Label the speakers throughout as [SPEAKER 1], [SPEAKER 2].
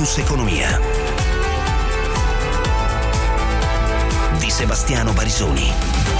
[SPEAKER 1] Focus Economia di Sebastiano Barisoni.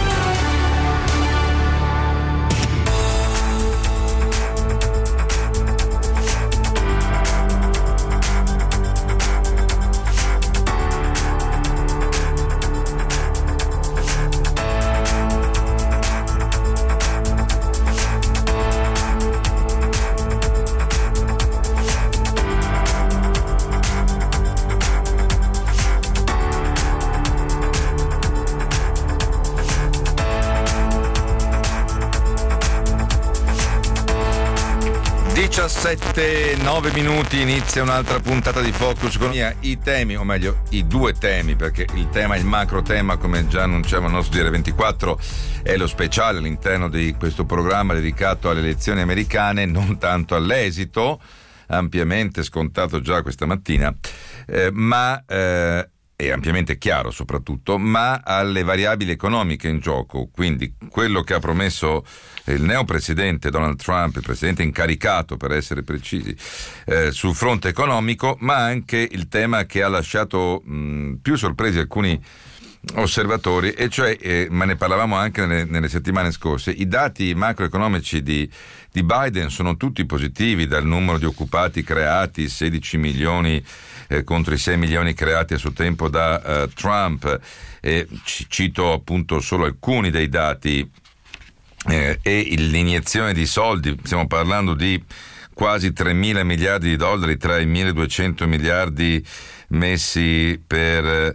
[SPEAKER 2] Nove minuti, inizia un'altra puntata di Focus Economia. I temi, o meglio i due temi, perché il tema, il macro tema, come già annunciava il nostro GR24, è lo speciale all'interno di questo programma dedicato alle elezioni americane, non tanto all'esito ampiamente scontato già questa mattina, ma è ampiamente chiaro soprattutto, ma alle variabili economiche in gioco, quindi quello che ha promesso il neopresidente Donald Trump, il presidente incaricato per essere precisi, sul fronte economico, ma anche il tema che ha lasciato più sorpresi alcuni osservatori, e cioè, ma ne parlavamo anche nelle settimane scorse, i dati macroeconomici di Biden sono tutti positivi, dal numero di occupati creati, 16 milioni contro i 6 milioni creati a suo tempo da Trump, cito appunto solo alcuni dei dati, e l'iniezione di soldi, stiamo parlando di quasi 3.000 miliardi di dollari tra i 1.200 miliardi messi per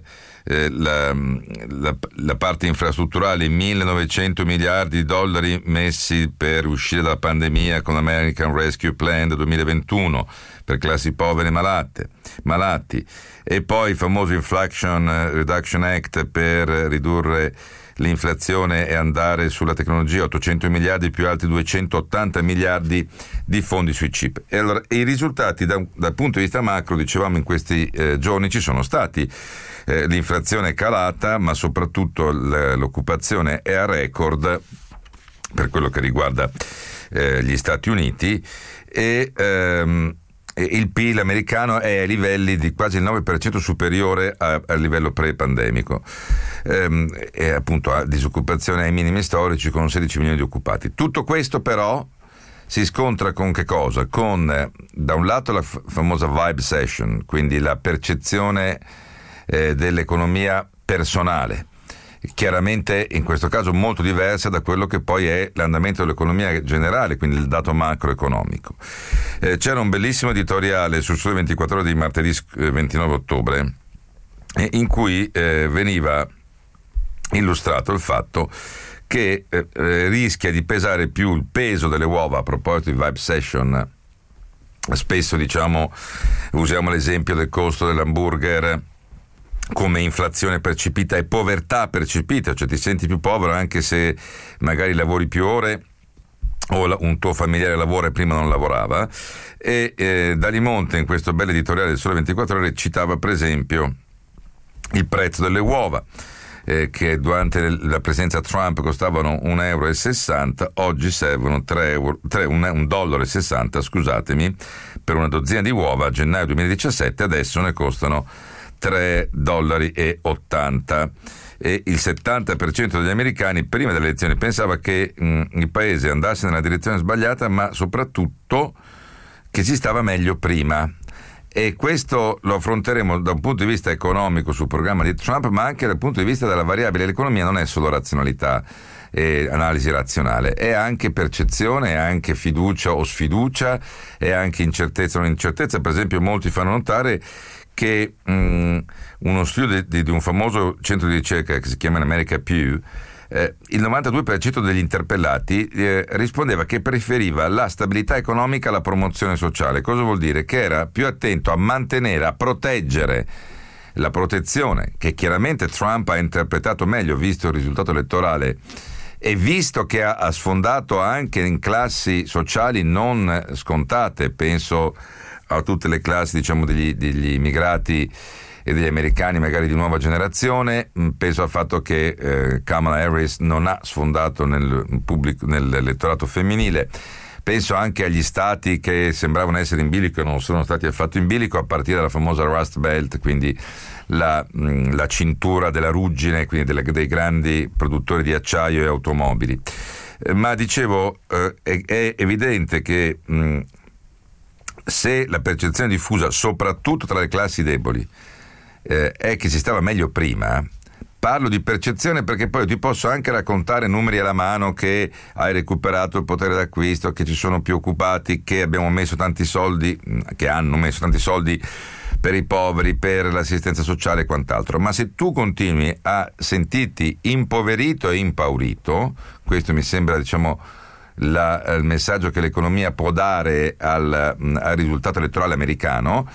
[SPEAKER 2] la parte infrastrutturale, 1.900 miliardi di dollari messi per uscire dalla pandemia con l'American Rescue Plan del 2021 per classi povere e malati, e poi il famoso Inflation Reduction Act per ridurre l'inflazione e andare sulla tecnologia, 800 miliardi più altri 280 miliardi di fondi sui chip. E allora i risultati dal punto di vista macro, dicevamo, in questi giorni ci sono stati. L'inflazione è calata, ma soprattutto l'occupazione è a record per quello che riguarda gli Stati Uniti, e il PIL americano è a livelli di quasi il 9% superiore al livello pre-pandemico, e appunto a disoccupazione ai minimi storici con 16 milioni di occupati. Tutto questo però si scontra con che cosa? Con da un lato la famosa vibe session, quindi la percezione dell'economia personale, chiaramente in questo caso molto diversa da quello che poi è l'andamento dell'economia generale, quindi il dato macroeconomico. C'era un bellissimo editoriale sul Sole 24 Ore di martedì 29 ottobre in cui veniva illustrato il fatto che rischia di pesare più il peso delle uova, a proposito di vibe session. Spesso usiamo l'esempio del costo dell'hamburger come inflazione percepita e povertà percepita, cioè ti senti più povero anche se magari lavori più ore o un tuo familiare lavora e prima non lavorava. E Dalimonte, in questo bel editoriale del Sole 24 Ore, citava per esempio il prezzo delle uova, che durante la presidenza Trump costavano €1,60, oggi servono $1,60, scusatemi, per una dozzina di uova a gennaio 2017, adesso ne costano $3,80. E il 70% degli americani prima delle elezioni pensava che il paese andasse nella direzione sbagliata, ma soprattutto che si stava meglio prima. E questo lo affronteremo da un punto di vista economico sul programma di Trump, ma anche dal punto di vista della variabile. L'economia non è solo razionalità e analisi razionale, è anche percezione, è anche fiducia o sfiducia, è anche incertezza o non incertezza. Per esempio, molti fanno notare che uno studio di un famoso centro di ricerca che si chiama in America Pew, il 92% degli interpellati rispondeva che preferiva la stabilità economica alla promozione sociale. Cosa vuol dire? Che era più attento a mantenere, a proteggere la protezione, che chiaramente Trump ha interpretato meglio visto il risultato elettorale e visto che ha sfondato anche in classi sociali non scontate. Penso a tutte le classi, degli immigrati e degli americani magari di nuova generazione. Penso al fatto che Kamala Harris non ha sfondato nell'elettorato femminile. penso anche agli stati che sembravano essere in bilico e non sono stati affatto in bilico, a partire dalla famosa Rust Belt, quindi la cintura della ruggine, quindi dei grandi produttori di acciaio e automobili. Ma dicevo, è evidente che se la percezione diffusa, soprattutto tra le classi deboli, è che si stava meglio prima. Parlo di percezione perché poi ti posso anche raccontare numeri alla mano che hai recuperato il potere d'acquisto, che ci sono più occupati, che abbiamo messo tanti soldi, che hanno messo tanti soldi per i poveri, per l'assistenza sociale e quant'altro. Ma se tu continui a sentirti impoverito e impaurito, questo mi sembra, diciamo, il messaggio che l'economia può dare al risultato elettorale americano,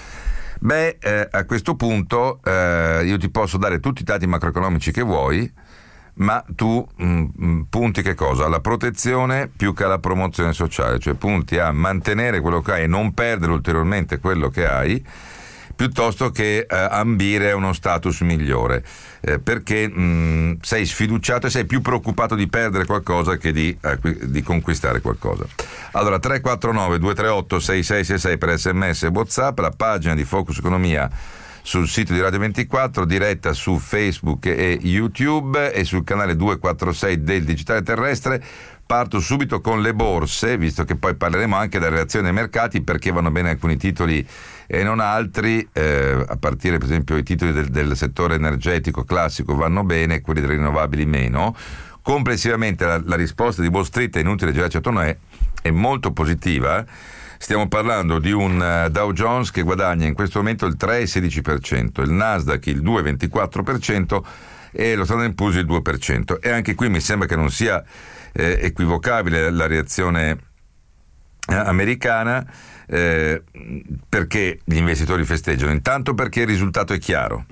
[SPEAKER 2] a questo punto io ti posso dare tutti i dati macroeconomici che vuoi, ma tu punti che cosa? Alla protezione più che alla promozione sociale, cioè punti a mantenere quello che hai e non perdere ulteriormente quello che hai, piuttosto che ambire a uno status migliore, perché sei sfiduciato e sei più preoccupato di perdere qualcosa che di conquistare qualcosa. Allora, 349-238-6666 per SMS e WhatsApp, la pagina di Focus Economia sul sito di Radio 24, diretta su Facebook e YouTube e sul canale 246 del Digitale Terrestre. Parto subito con le borse, visto che poi parleremo anche della reazione dei mercati, perché vanno bene alcuni titoli e non altri, a partire per esempio i titoli del settore energetico classico vanno bene, quelli delle rinnovabili meno. Complessivamente la risposta di Wall Street, è inutile girarci attorno, è molto positiva. Stiamo parlando di un Dow Jones che guadagna in questo momento il 3,16%, il Nasdaq il 2,24% e lo Standard & Poor's il 2%. E anche qui mi sembra che non sia equivocabile la reazione americana, perché gli investitori festeggiano? Intanto perché il risultato è chiaro,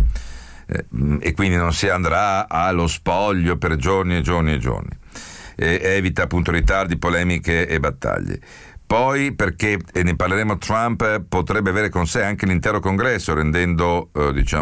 [SPEAKER 2] e quindi non si andrà allo spoglio per giorni e giorni e giorni, evita appunto ritardi, polemiche e battaglie. Poi perché, e ne parleremo, Trump potrebbe avere con sé anche l'intero congresso, rendendo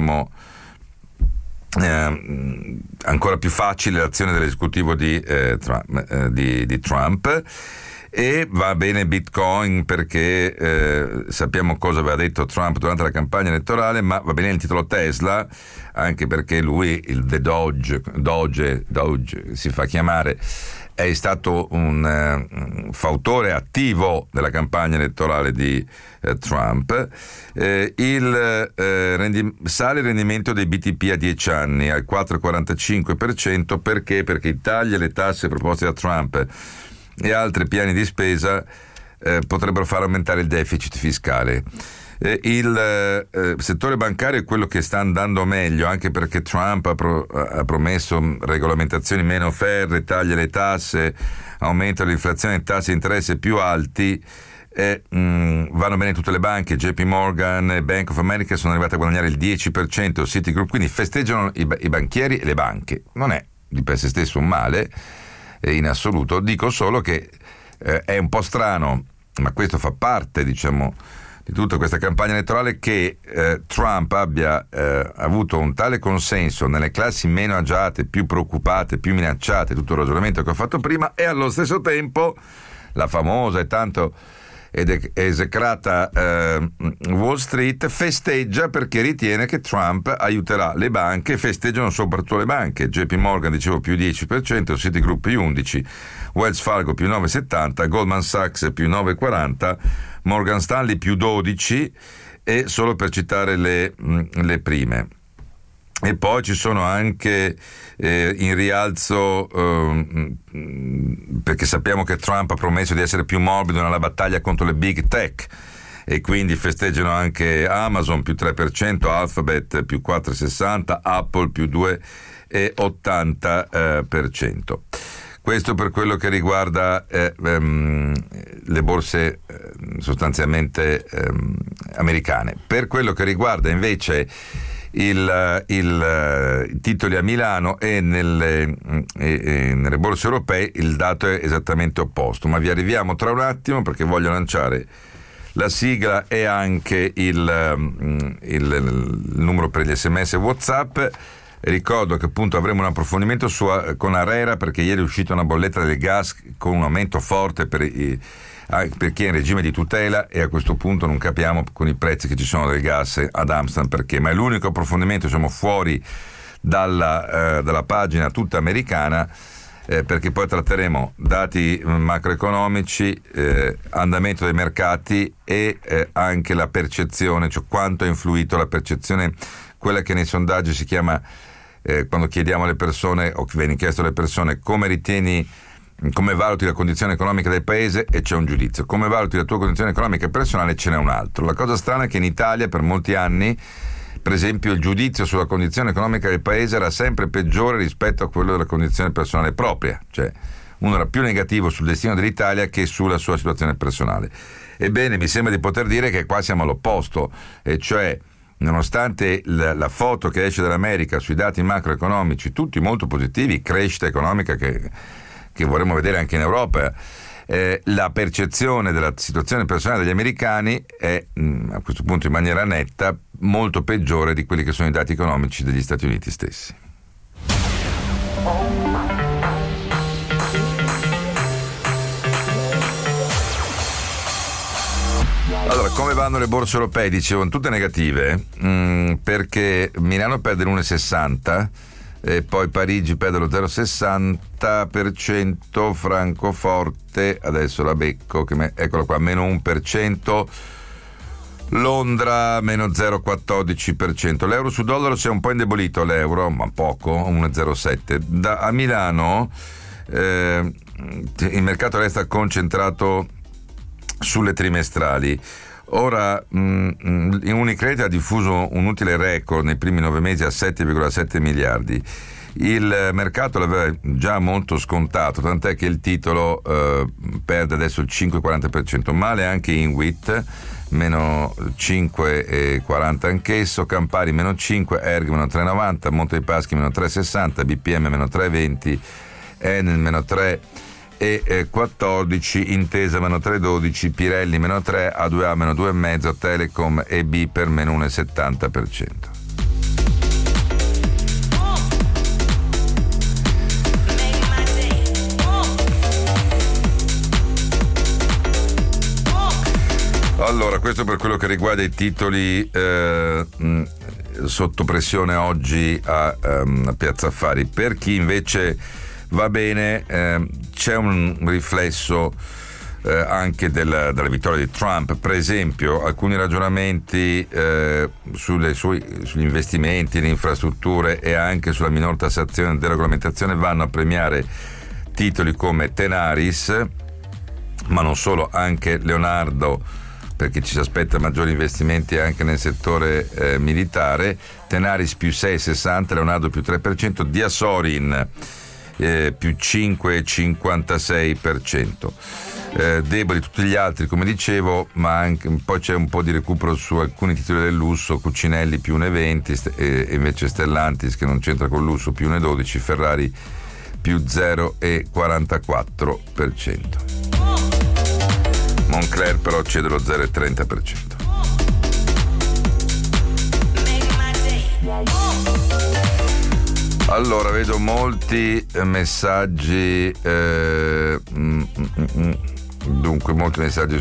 [SPEAKER 2] ancora più facile l'azione dell'esecutivo di Trump. E va bene Bitcoin perché sappiamo cosa aveva detto Trump durante la campagna elettorale, ma va bene il titolo Tesla anche perché lui, the Doge si fa chiamare, è stato un fautore attivo della campagna elettorale di Trump. Sale il rendimento dei BTP a 10 anni al 4,45%, perché i tagli alle tasse proposti da Trump e altri piani di spesa potrebbero far aumentare il deficit fiscale. Il settore bancario è quello che sta andando meglio, anche perché Trump ha promesso regolamentazioni meno ferree, taglia le tasse, aumenta l'inflazione e tassi di interesse più alti. Vanno bene tutte le banche, JP Morgan e Bank of America sono arrivate a guadagnare il 10%, Citigroup, quindi festeggiano i banchieri e le banche. Non è di per sé stesso un male in assoluto, dico solo che è un po' strano, ma questo fa parte, diciamo, di tutta questa campagna elettorale, che Trump abbia avuto un tale consenso nelle classi meno agiate, più preoccupate, più minacciate, tutto il ragionamento che ho fatto prima, e allo stesso tempo la famosa e tanto esecrata Wall Street festeggia perché ritiene che Trump aiuterà le banche. Festeggiano soprattutto le banche. JP Morgan, dicevo, più 10%, Citigroup più 11%, Wells Fargo più 9,70%, Goldman Sachs più 9,40%, Morgan Stanley più 12%, e solo per citare le prime. E poi ci sono anche in rialzo, perché sappiamo che Trump ha promesso di essere più morbido nella battaglia contro le big tech, e quindi festeggiano anche Amazon più 3%, Alphabet più 4,60%, Apple più 2,80%. Questo per quello che riguarda le borse sostanzialmente americane. Per quello che riguarda invece i titoli a Milano e nelle borse europee, il dato è esattamente opposto, ma vi arriviamo tra un attimo perché voglio lanciare la sigla e anche il numero per gli SMS e WhatsApp. Ricordo che appunto avremo un approfondimento con Arera, perché ieri è uscita una bolletta del gas con un aumento forte per chi è in regime di tutela, e a questo punto non capiamo con i prezzi che ci sono del gas ad Amsterdam perché, ma è l'unico approfondimento, siamo fuori dalla pagina tutta americana, perché poi tratteremo dati macroeconomici, andamento dei mercati e anche la percezione, cioè quanto ha influito la percezione, quella che nei sondaggi si chiama, quando chiediamo alle persone, o viene chiesto alle persone, come valuti la condizione economica del paese, e c'è un giudizio. Come valuti la tua condizione economica personale, ce n'è un altro. La cosa strana è che in Italia per molti anni, per esempio, il giudizio sulla condizione economica del paese era sempre peggiore rispetto a quello della condizione personale propria, cioè uno era più negativo sul destino dell'Italia che sulla sua situazione personale. Ebbene, mi sembra di poter dire che qua siamo all'opposto, e cioè nonostante la foto che esce dall'America sui dati macroeconomici, tutti molto positivi, crescita economica che vorremmo vedere anche in Europa, la percezione della situazione personale degli americani è a questo punto in maniera netta molto peggiore di quelli che sono i dati economici degli Stati Uniti stessi. Allora, come vanno le borse europee? Dicevo, tutte negative, perché Milano perde l'1,60, e poi Parigi perde lo 0,60%, Francoforte, adesso la becco, eccola qua, meno 1%, Londra meno 0,14%, l'euro su dollaro si è un po' indebolito, l'euro, ma poco, 1,07%. A Milano il mercato resta concentrato sulle trimestrali. Ora Unicredit ha diffuso un utile record nei primi 9 mesi a 7,7 miliardi. Il mercato l'aveva già molto scontato, tant'è che il titolo perde adesso il 5,40%. Male anche Inwit, meno 5,40 anch'esso, Campari meno 5, Erg meno 3,90, Monte dei Paschi meno 3,60, BPM meno 3,20, Enel meno 3,14, Intesa meno 3,12, Pirelli meno 3, A2A meno 2,5, Telecom e B per meno 1,70%. Allora, questo per quello che riguarda i titoli sotto pressione oggi a Piazza Affari. Per chi invece va bene, c'è un riflesso anche della vittoria di Trump. Per esempio, alcuni ragionamenti sugli investimenti, le infrastrutture e anche sulla minor tassazione e deregolamentazione vanno a premiare titoli come Tenaris, ma non solo, anche Leonardo, perché ci si aspetta maggiori investimenti anche nel settore militare. Tenaris più 6,60, Leonardo più 3%, Diasorin più 5,56%. Deboli tutti gli altri, come dicevo, ma anche poi c'è un po' di recupero su alcuni titoli del lusso, Cucinelli più 1,20 e invece Stellantis, che non c'entra con lusso, più 1,12, Ferrari più 0,44%. Moncler però cede lo 0,30%. Allora, vedo molti messaggi, dunque molti messaggi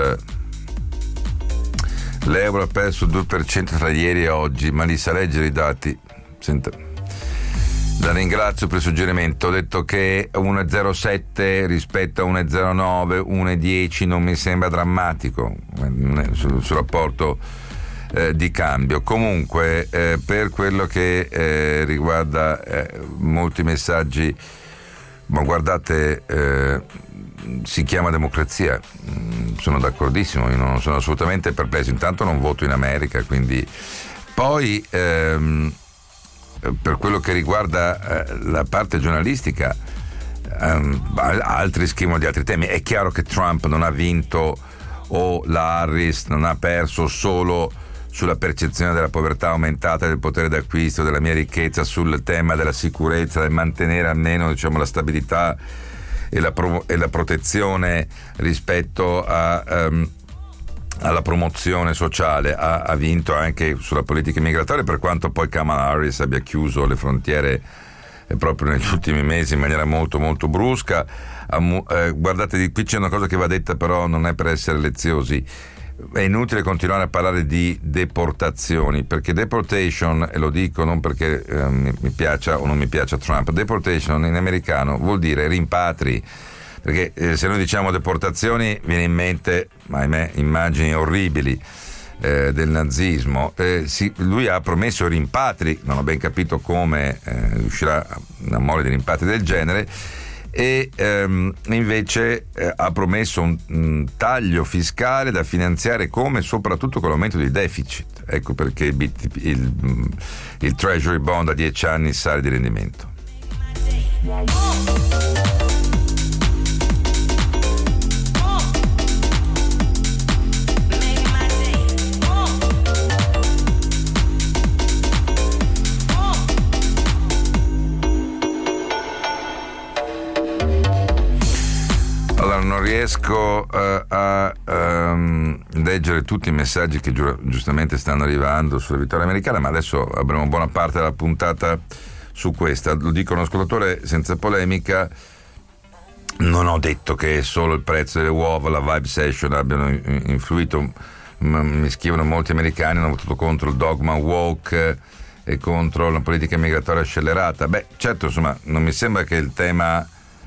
[SPEAKER 2] l'euro ha perso il 2% tra ieri e oggi, ma li sa leggere i dati? Senta, la ringrazio per il suggerimento. Ho detto che 1,07 rispetto a 1,09, 1,10 non mi sembra drammatico sul rapporto di cambio. Comunque per quello che riguarda molti messaggi, ma guardate, si chiama democrazia, sono d'accordissimo, io non sono assolutamente perplesso, intanto non voto in America, quindi poi per quello che riguarda la parte giornalistica, altri scrivono di altri temi. È chiaro che Trump non ha vinto, o la Harris non ha perso solo sulla percezione della povertà aumentata, del potere d'acquisto, della mia ricchezza, sul tema della sicurezza, del mantenere almeno, diciamo, la stabilità e la protezione rispetto alla promozione sociale. Ha vinto anche sulla politica migratoria, per quanto poi Kamala Harris abbia chiuso le frontiere proprio negli ultimi mesi in maniera molto molto brusca. Guardate, qui c'è una cosa che va detta, però non è per essere leziosi. È inutile continuare a parlare di deportazioni, perché deportation, e lo dico non perché mi piaccia o non mi piaccia Trump, deportation in americano vuol dire rimpatri, perché se noi diciamo deportazioni viene in mente, ahimè, immagini orribili del nazismo. Lui ha promesso rimpatri, non ho ben capito come riuscirà una mole di rimpatri del genere, e invece ha promesso un taglio fiscale da finanziare come, soprattutto con l'aumento del deficit. Ecco perché il Treasury Bond a 10 anni sale di rendimento. Non riesco a leggere tutti i messaggi che giustamente stanno arrivando sulla vittoria americana, ma adesso avremo buona parte della puntata su questa. Lo dico un ascoltatore senza polemica: non ho detto che solo il prezzo delle uova, la vibe session abbiano influito. Mi scrivono molti americani, hanno votato contro il dogma woke e contro la politica migratoria scellerata. Beh, certo, insomma, non mi sembra che il tema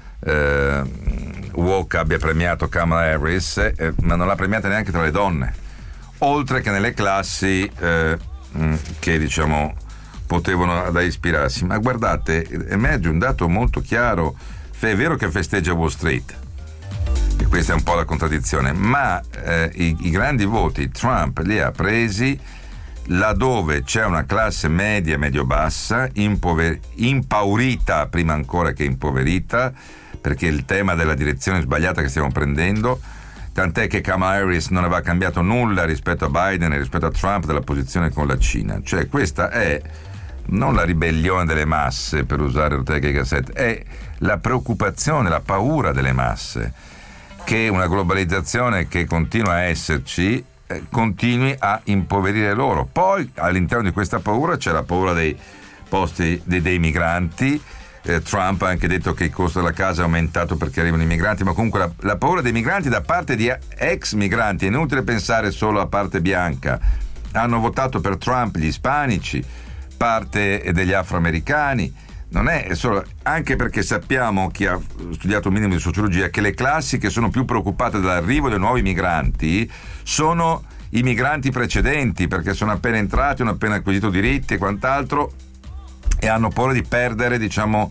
[SPEAKER 2] woke abbia premiato Kamala Harris, ma non l'ha premiata neanche tra le donne, oltre che nelle classi che diciamo potevano da ispirarsi. Ma guardate, emerge un dato molto chiaro: è vero che festeggia Wall Street, e questa è un po' la contraddizione, ma i grandi voti Trump li ha presi laddove c'è una classe media medio-bassa impaurita prima ancora che impoverita, perché il tema della direzione sbagliata che stiamo prendendo, tant'è che Kamala Harris non aveva cambiato nulla rispetto a Biden e rispetto a Trump della posizione con la Cina. Cioè, questa è non la ribellione delle masse, per usare Ortega y Gasset, è la preoccupazione, la paura delle masse che una globalizzazione che continua a esserci continui a impoverire loro. Poi all'interno di questa paura c'è la paura dei posti dei migranti. Trump ha anche detto che il costo della casa è aumentato perché arrivano i migranti, ma comunque la paura dei migranti da parte di ex migranti. È inutile pensare solo a parte bianca. Hanno votato per Trump gli ispanici, parte degli afroamericani. Non è solo, anche perché sappiamo, chi ha studiato un minimo di sociologia, che le classi che sono più preoccupate dall'arrivo dei nuovi migranti sono i migranti precedenti, perché sono appena entrati, hanno appena acquisito diritti e quant'altro, e hanno paura di perdere, diciamo,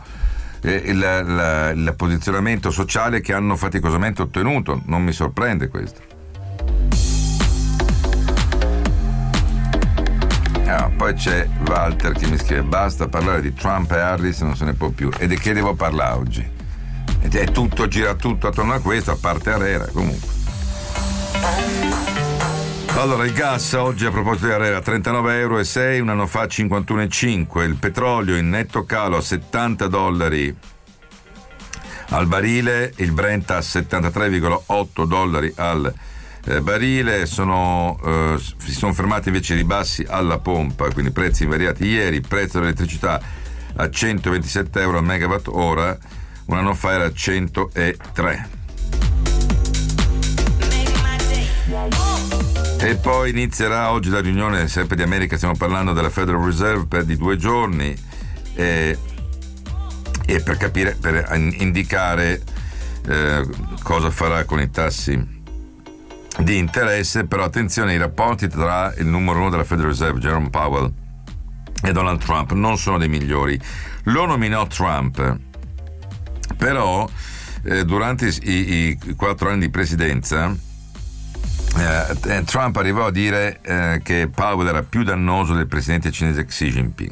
[SPEAKER 2] il posizionamento sociale che hanno faticosamente ottenuto. Non mi sorprende questo. Poi c'è Walter che mi scrive: basta parlare di Trump e Harris, non se ne può più. E di che devo parlare oggi? È tutto, gira tutto attorno a questo, a parte Arera, comunque. Allora, il gas oggi, a proposito di Arera, 39,6 €, un anno fa 51,5. Il petrolio in netto calo a $70 al barile, il Brent a $73,8 al barile. Si sono fermati invece i ribassi alla pompa, quindi prezzi invariati ieri. Il prezzo dell'elettricità a €127 al megawatt ora, un anno fa era 103. E poi inizierà oggi la riunione sempre di America, stiamo parlando della Federal Reserve, di 2 giorni, e per capire, per indicare cosa farà con i tassi di interesse. Però attenzione, i rapporti tra il numero 1 della Federal Reserve, Jerome Powell, e Donald Trump non sono dei migliori. Lo nominò Trump, però durante i 4 anni di presidenza Trump arrivò a dire che Powell era più dannoso del presidente cinese Xi Jinping.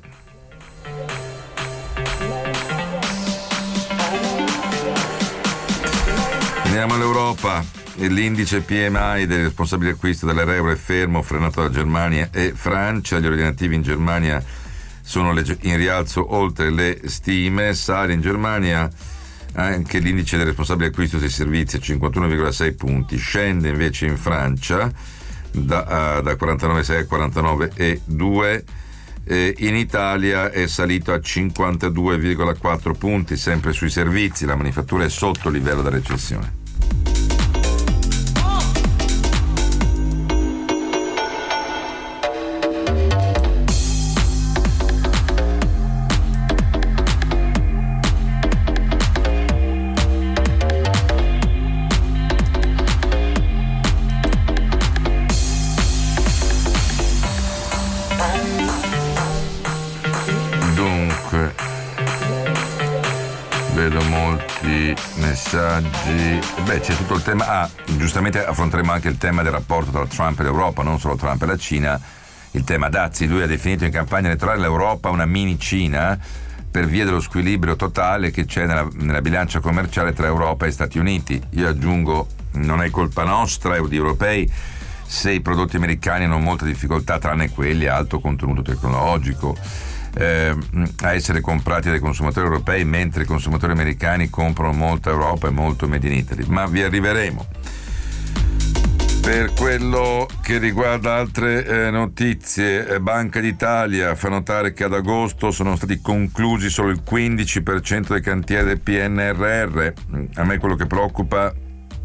[SPEAKER 2] Andiamo all'Europa. L'indice PMI dei responsabili d'acquisto dell'euro è fermo, frenato da Germania e Francia. Gli ordinativi in Germania sono in rialzo oltre le stime. Sale in Germania anche l'indice dei responsabili d'acquisto dei servizi a 51,6 punti. Scende invece in Francia da 49,6 a 49,2. In Italia è salito a 52,4 punti, sempre sui servizi. La manifattura è sotto il livello della recessione.
[SPEAKER 3] Vedo molti messaggi. C'è tutto il tema. Giustamente affronteremo anche il tema del rapporto tra Trump e l'Europa, non solo Trump e la Cina. Il tema Dazi, lui ha definito in campagna elettorale l'Europa una mini Cina per via dello squilibrio totale che c'è nella bilancia commerciale tra Europa e Stati Uniti. Io aggiungo, non è colpa nostra e di europei se i prodotti americani hanno molta difficoltà, tranne quelli a alto contenuto tecnologico, a essere comprati dai consumatori europei, mentre i consumatori americani comprano molta Europa e molto Made in Italy, ma vi arriveremo. Per quello che riguarda altre notizie, Banca d'Italia fa notare che ad agosto sono stati conclusi solo il 15% dei cantieri del PNRR. A me quello che preoccupa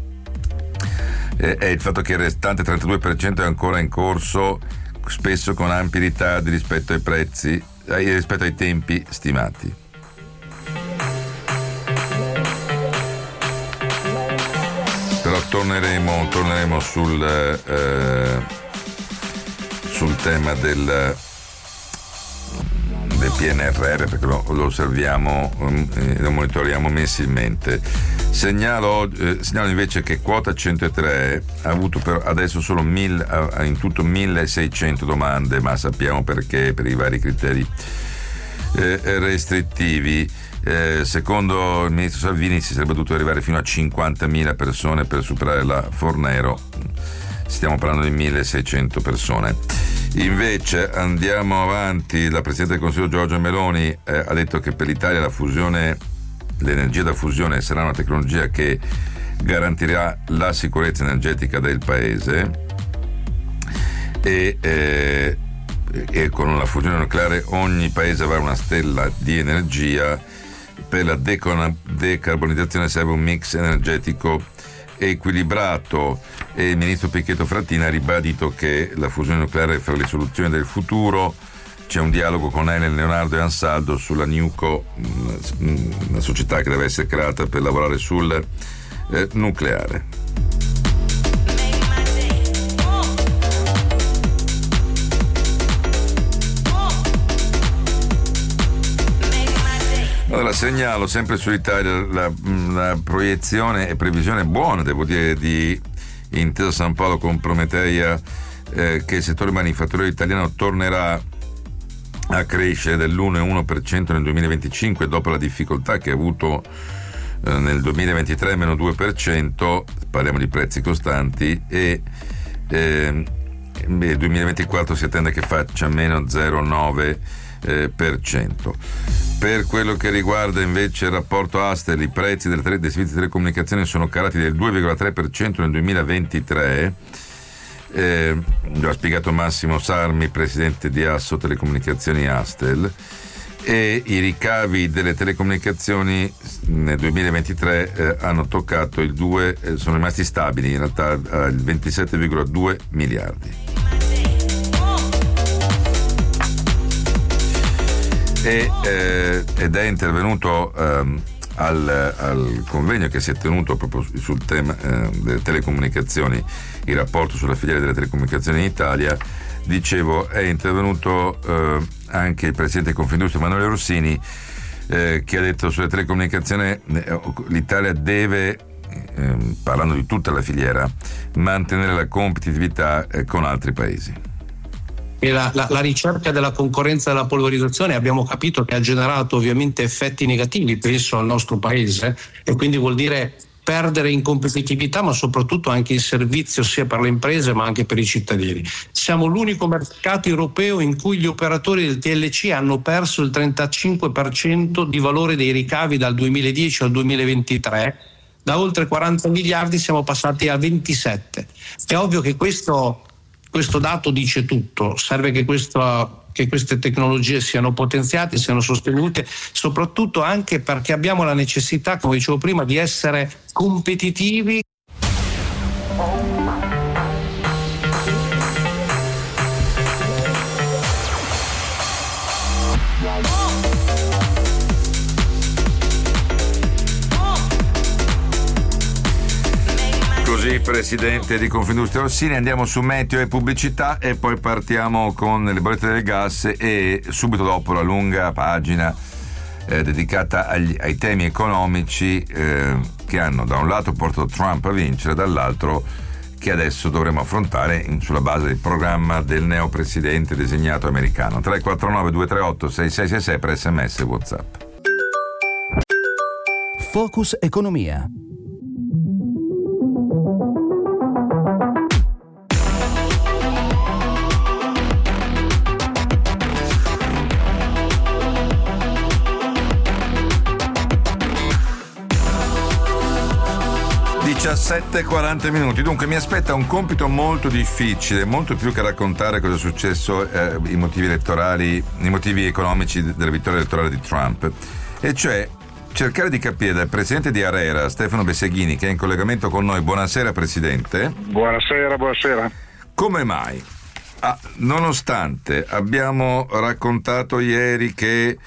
[SPEAKER 3] è il fatto che il restante 32% è ancora in corso, spesso con ampi ritardi rispetto ai tempi stimati. Però torneremo sul tema del PNRR, perché lo osserviamo, lo monitoriamo mensilmente. Segnalo invece che Quota 103 ha avuto adesso solo in tutto 1600 domande, ma sappiamo perché, per i vari criteri restrittivi. Secondo il ministro Salvini si sarebbe dovuto arrivare fino a 50.000 persone per superare la Fornero. Stiamo parlando di 1600 persone. Invece andiamo avanti. La Presidente del Consiglio Giorgia Meloni ha detto che per l'Italia l'energia da fusione sarà una tecnologia che garantirà la sicurezza energetica del paese e con la fusione nucleare ogni paese avrà una stella di energia. Per la decarbonizzazione serve un mix energetico equilibrato e il ministro Pichetto Fratin ha ribadito che la fusione nucleare è fra le soluzioni del futuro. C'è un dialogo con Enel, Leonardo e Ansaldo sulla Newco, una società che deve essere creata per lavorare sul nucleare. Allora, segnalo sempre sull'Italia la proiezione e previsione buona, devo dire, di Intesa San Paolo con Prometeia, che il settore manifatturiero italiano tornerà a crescere dell'1,1% nel 2025 dopo la difficoltà che ha avuto nel 2023, meno 2%, parliamo di prezzi costanti, e nel 2024 si attende che faccia meno 0,9%. Per quello che riguarda invece il rapporto Aster, i prezzi dei servizi di telecomunicazione sono calati del 2,3% nel 2023. Lo ha spiegato Massimo Sarmi, presidente di Asso Telecomunicazioni Astel, e i ricavi delle telecomunicazioni nel 2023 hanno toccato sono rimasti stabili in realtà al 27,2 miliardi. Ed è intervenuto al convegno che si è tenuto proprio sul tema delle telecomunicazioni, il rapporto sulla filiera delle telecomunicazioni in Italia. Dicevo, è intervenuto anche il presidente di Confindustria Emanuele Rossini, che ha detto sulle telecomunicazioni l'Italia deve, parlando di tutta la filiera, mantenere la competitività con altri paesi.
[SPEAKER 4] E la ricerca della concorrenza e della polverizzazione abbiamo capito che ha generato ovviamente effetti negativi, penso al nostro paese, e quindi vuol dire perdere in competitività, ma soprattutto anche in servizio sia per le imprese ma anche per i cittadini. Siamo l'unico mercato europeo in cui gli operatori del TLC hanno perso il 35% di valore dei ricavi dal 2010 al 2023, da oltre 40 miliardi siamo passati a 27. È ovvio che questo dato dice tutto, serve che questo che queste tecnologie siano potenziate, siano sostenute, soprattutto anche perché abbiamo la necessità, come dicevo prima, di essere competitivi.
[SPEAKER 2] Così, presidente di Confindustria Orsini, andiamo su meteo e pubblicità e poi partiamo con le bollette del gas e subito dopo la lunga pagina dedicata ai temi economici che hanno da un lato portato Trump a vincere, dall'altro che adesso dovremo affrontare sulla base del programma del neopresidente designato americano. 349 238 6666 per SMS e WhatsApp.
[SPEAKER 1] Focus Economia.
[SPEAKER 2] Diciassette 40 minuti. Dunque mi aspetta un compito molto difficile, molto più che raccontare cosa è successo, i motivi economici della vittoria elettorale di Trump, e cioè cercare di capire dal presidente di ARERA, Stefano Besseghini, che è in collegamento con noi. Buonasera presidente.
[SPEAKER 5] Buonasera.
[SPEAKER 2] Come mai, nonostante abbiamo raccontato ieri che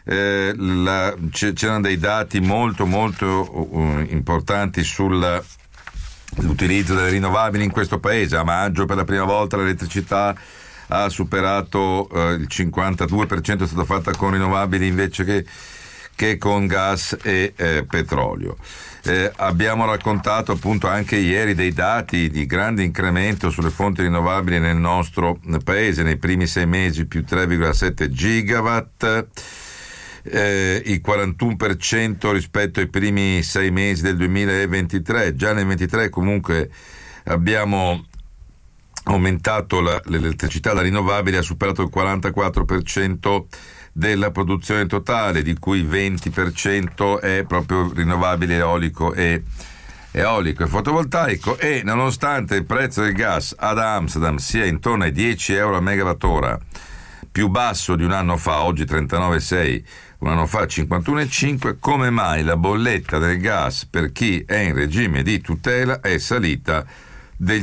[SPEAKER 2] c'erano dei dati molto importanti sull'utilizzo delle rinnovabili in questo paese, a maggio per la prima volta l'elettricità ha superato il 52%, è stata fatta con rinnovabili invece che con gas e petrolio. Abbiamo raccontato appunto anche ieri dei dati di grande incremento sulle fonti rinnovabili nel nostro paese, nei primi 6 mesi più 3,7 gigawatt, il 41% rispetto ai primi 6 mesi del 2023. Già nel 2023 comunque abbiamo aumentato l'elettricità da rinnovabile, ha superato il 44% della produzione totale, di cui 20% è proprio rinnovabile eolico e fotovoltaico, e nonostante il prezzo del gas ad Amsterdam sia intorno ai 10 euro a megawattora, più basso di un anno fa, oggi 39,6, un anno fa 51,5, come mai la bolletta del gas per chi è in regime di tutela è salita del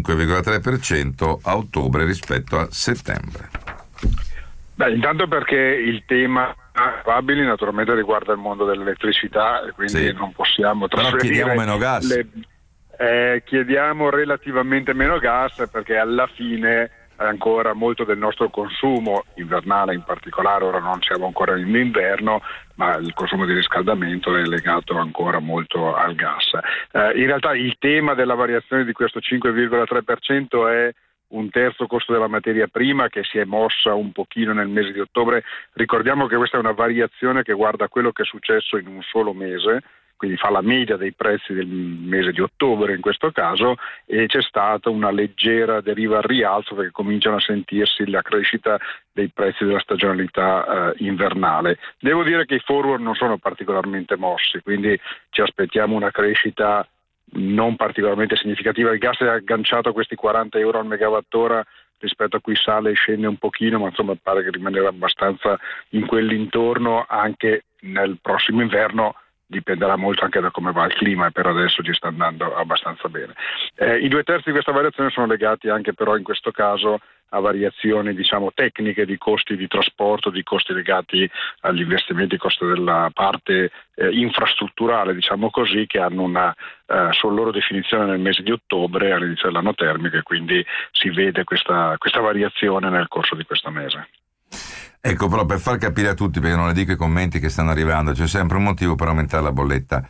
[SPEAKER 2] 5,3% a ottobre rispetto a settembre?
[SPEAKER 5] Intanto perché il tema rinnovabili naturalmente riguarda il mondo dell'elettricità e quindi sì, non possiamo trasferire.
[SPEAKER 2] Però chiediamo meno gas.
[SPEAKER 5] Chiediamo relativamente meno gas perché alla fine ancora molto del nostro consumo invernale, in particolare ora non siamo ancora in inverno, ma il consumo di riscaldamento è legato ancora molto al gas. In realtà il tema della variazione di questo 5,3% è un terzo costo della materia prima che si è mossa un pochino nel mese di ottobre. Ricordiamo che questa è una variazione che guarda quello che è successo in un solo mese, quindi fa la media dei prezzi del mese di ottobre in questo caso, e c'è stata una leggera deriva al rialzo perché cominciano a sentirsi la crescita dei prezzi della stagionalità invernale. Devo dire che i forward non sono particolarmente mossi, quindi ci aspettiamo una crescita non particolarmente significativa. Il gas è agganciato a questi 40 euro al megawattora, rispetto a cui sale e scende un pochino, ma insomma pare che rimanerà abbastanza in quell'intorno anche nel prossimo inverno. Dipenderà molto anche da come va il clima, e per adesso ci sta andando abbastanza bene. I 2/3 di questa variazione sono legati anche però in questo caso a variazioni tecniche di costi di trasporto, di costi legati agli investimenti, costo della parte infrastrutturale così, che hanno una loro definizione nel mese di ottobre all'inizio dell'anno termico, e quindi si vede questa variazione nel corso di questo mese.
[SPEAKER 2] Ecco, però per far capire a tutti, perché non le dico i commenti che stanno arrivando, c'è sempre un motivo per aumentare la bolletta.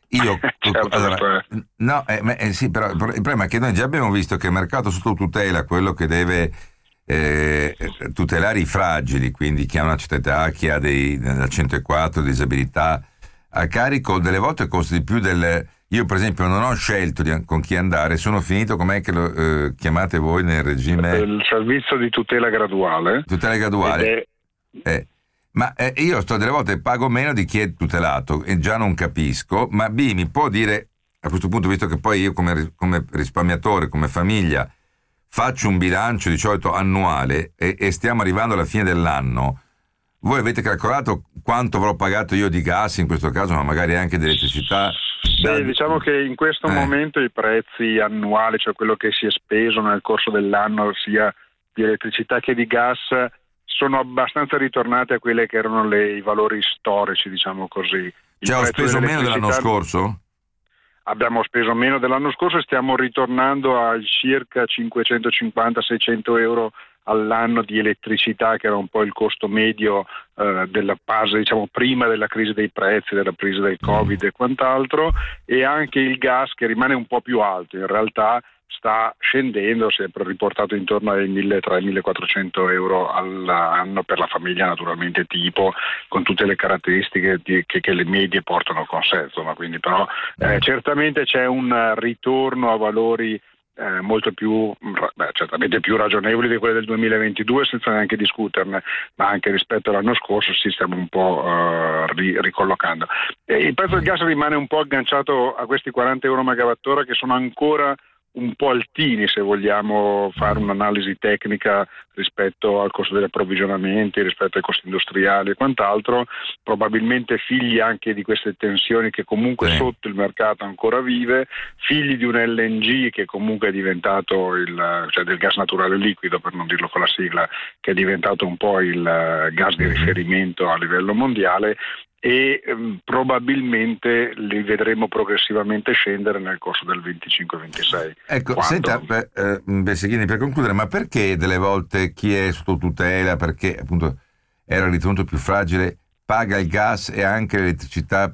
[SPEAKER 2] Sì, però il problema è che noi già abbiamo visto che il mercato sotto tutela, quello che deve tutelare i fragili, quindi chi ha una certa età, chi ha da 104 disabilità, a carico delle volte costa di più Io per esempio non ho scelto con chi andare, sono finito, com'è che lo chiamate voi nel regime?
[SPEAKER 5] Il servizio di tutela graduale.
[SPEAKER 2] Tutela graduale. Ma io delle volte pago meno di chi è tutelato e già non capisco, ma mi può dire a questo punto, visto che poi io come risparmiatore, come famiglia
[SPEAKER 3] faccio un bilancio di solito annuale e stiamo arrivando alla fine dell'anno, voi avete calcolato quanto avrò pagato io di gas in questo caso, ma magari anche di elettricità?
[SPEAKER 5] Sì, diciamo che in questo momento i prezzi annuali, cioè quello che si è speso nel corso dell'anno sia di elettricità che di gas, sono abbastanza ritornati a quelli che erano i valori storici, diciamo così.
[SPEAKER 3] Cioè ho speso meno dell'anno scorso?
[SPEAKER 5] Abbiamo speso meno dell'anno scorso e stiamo ritornando a circa 550-600 euro all'anno di elettricità, che era un po' il costo medio della fase, diciamo, prima della crisi dei prezzi, della crisi del Covid e quant'altro, e anche il gas che rimane un po' più alto, in realtà sta scendendo, sempre riportato intorno ai 1.300-1.400 euro all'anno per la famiglia, naturalmente tipo, con tutte le caratteristiche che le medie portano con sé, insomma. Quindi però certamente c'è un ritorno a valori molto più, certamente più ragionevoli di quelli del 2022, senza neanche discuterne, ma anche rispetto all'anno scorso si stiamo un po' ricollocando. Il prezzo del gas rimane un po' agganciato a questi 40 euro megawattora, che sono ancora un po' altini se vogliamo fare un'analisi tecnica rispetto al costo degli approvvigionamenti, rispetto ai costi industriali e quant'altro, probabilmente figli anche di queste tensioni che comunque sotto il mercato ancora vive, figli di un LNG che comunque è diventato cioè del gas naturale liquido, per non dirlo con la sigla, che è diventato un po' il gas di riferimento a livello mondiale, e probabilmente li vedremo progressivamente scendere nel corso del 25-26.
[SPEAKER 3] Ecco, senta, Besseghini, per concludere, ma perché delle volte chi è sotto tutela, perché appunto era ritenuto più fragile, paga il gas e anche l'elettricità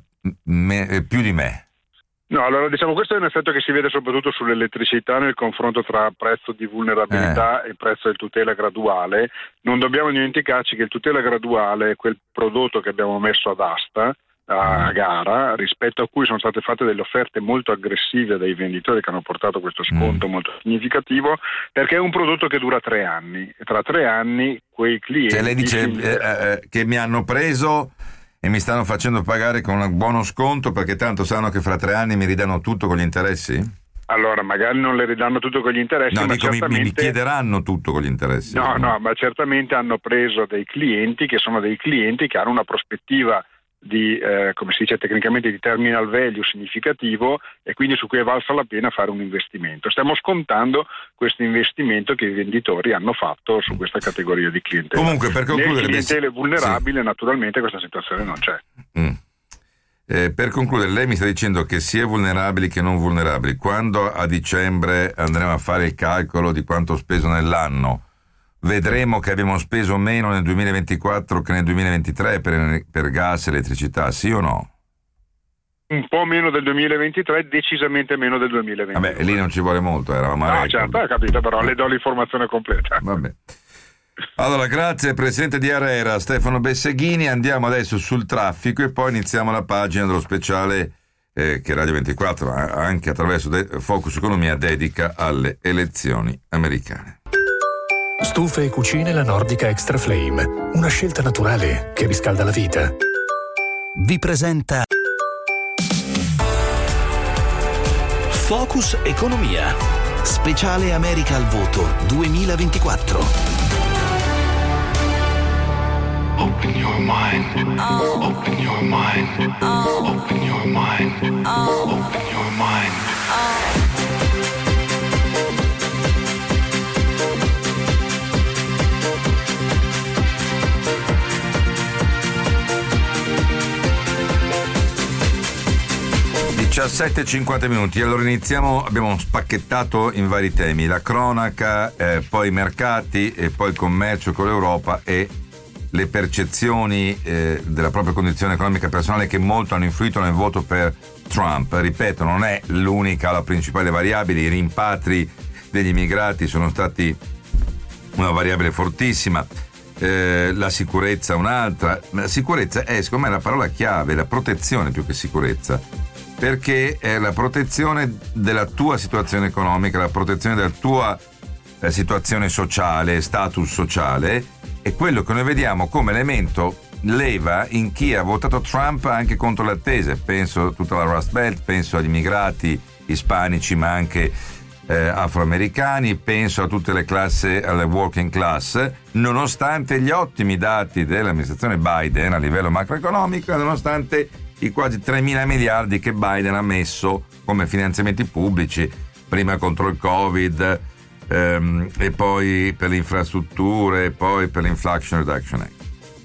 [SPEAKER 3] più di me?
[SPEAKER 5] No, allora diciamo questo è un effetto che si vede soprattutto sull'elettricità nel confronto tra prezzo di vulnerabilità e prezzo di tutela graduale. Non dobbiamo dimenticarci che il tutela graduale è quel prodotto che abbiamo messo ad asta, a gara, rispetto a cui sono state fatte delle offerte molto aggressive dai venditori che hanno portato questo sconto molto significativo, perché è un prodotto che dura 3 anni e tra 3 anni quei clienti...
[SPEAKER 3] Cioè lei dice che mi hanno preso e mi stanno facendo pagare con un buono sconto perché tanto sanno che fra 3 anni mi ridanno tutto con gli interessi?
[SPEAKER 5] Allora, magari non le ridanno tutto con gli interessi,
[SPEAKER 3] no,
[SPEAKER 5] ma
[SPEAKER 3] dico,
[SPEAKER 5] certamente...
[SPEAKER 3] mi chiederanno tutto con gli interessi.
[SPEAKER 5] No, ma certamente hanno preso dei clienti che sono dei clienti che hanno una prospettiva di, come si dice tecnicamente, di terminal value significativo, e quindi su cui è valsa la pena fare un investimento. Stiamo scontando questo investimento che i venditori hanno fatto su questa categoria di clientela.
[SPEAKER 3] Comunque, per concludere,
[SPEAKER 5] nel clientele vulnerabile, naturalmente questa situazione non c'è.
[SPEAKER 3] Per concludere, lei mi sta dicendo che sia vulnerabili che non vulnerabili. Quando a dicembre andremo a fare il calcolo di quanto ho speso nell'anno, vedremo che abbiamo speso meno nel 2024 che nel 2023 per gas e elettricità, sì o no?
[SPEAKER 5] Un po' meno del 2023, decisamente meno del 2022.
[SPEAKER 3] Vabbè, lì non ci vuole molto, eravamo a
[SPEAKER 5] certo, ho capito, però le do l'informazione completa.
[SPEAKER 3] Vabbè. Allora, grazie presidente di ARERA Stefano Besseghini. Andiamo adesso sul traffico e poi iniziamo la pagina dello speciale che Radio 24, anche attraverso Focus Economia, dedica alle elezioni americane.
[SPEAKER 6] Stufe e cucine La Nordica Extra Flame, una scelta naturale che riscalda la vita.
[SPEAKER 1] Vi presenta Focus Economia, speciale America al voto 2024.
[SPEAKER 7] Open your mind. Open your mind. Open your mind. Open your mind.
[SPEAKER 3] 17:50 minuti. Allora iniziamo, abbiamo spacchettato in vari temi la cronaca, poi i mercati e poi il commercio con l'Europa e le percezioni della propria condizione economica personale che molto hanno influito nel voto per Trump. Ripeto, non è l'unica, la principale variabile. I rimpatri degli immigrati sono stati una variabile fortissima, la sicurezza un'altra. La sicurezza è, secondo me, la parola chiave, la protezione più che sicurezza, perché è la protezione della tua situazione economica, la protezione della tua situazione sociale, status sociale, è quello che noi vediamo come elemento leva in chi ha votato Trump anche contro le attese. Penso a tutta la Rust Belt, penso agli immigrati ispanici, ma anche afroamericani, penso a tutte le classi, alle working class, nonostante gli ottimi dati dell'amministrazione Biden a livello macroeconomico, nonostante i quasi 3.000 miliardi che Biden ha messo come finanziamenti pubblici, prima contro il Covid, e poi per le infrastrutture, e poi per l'Inflation Reduction Act.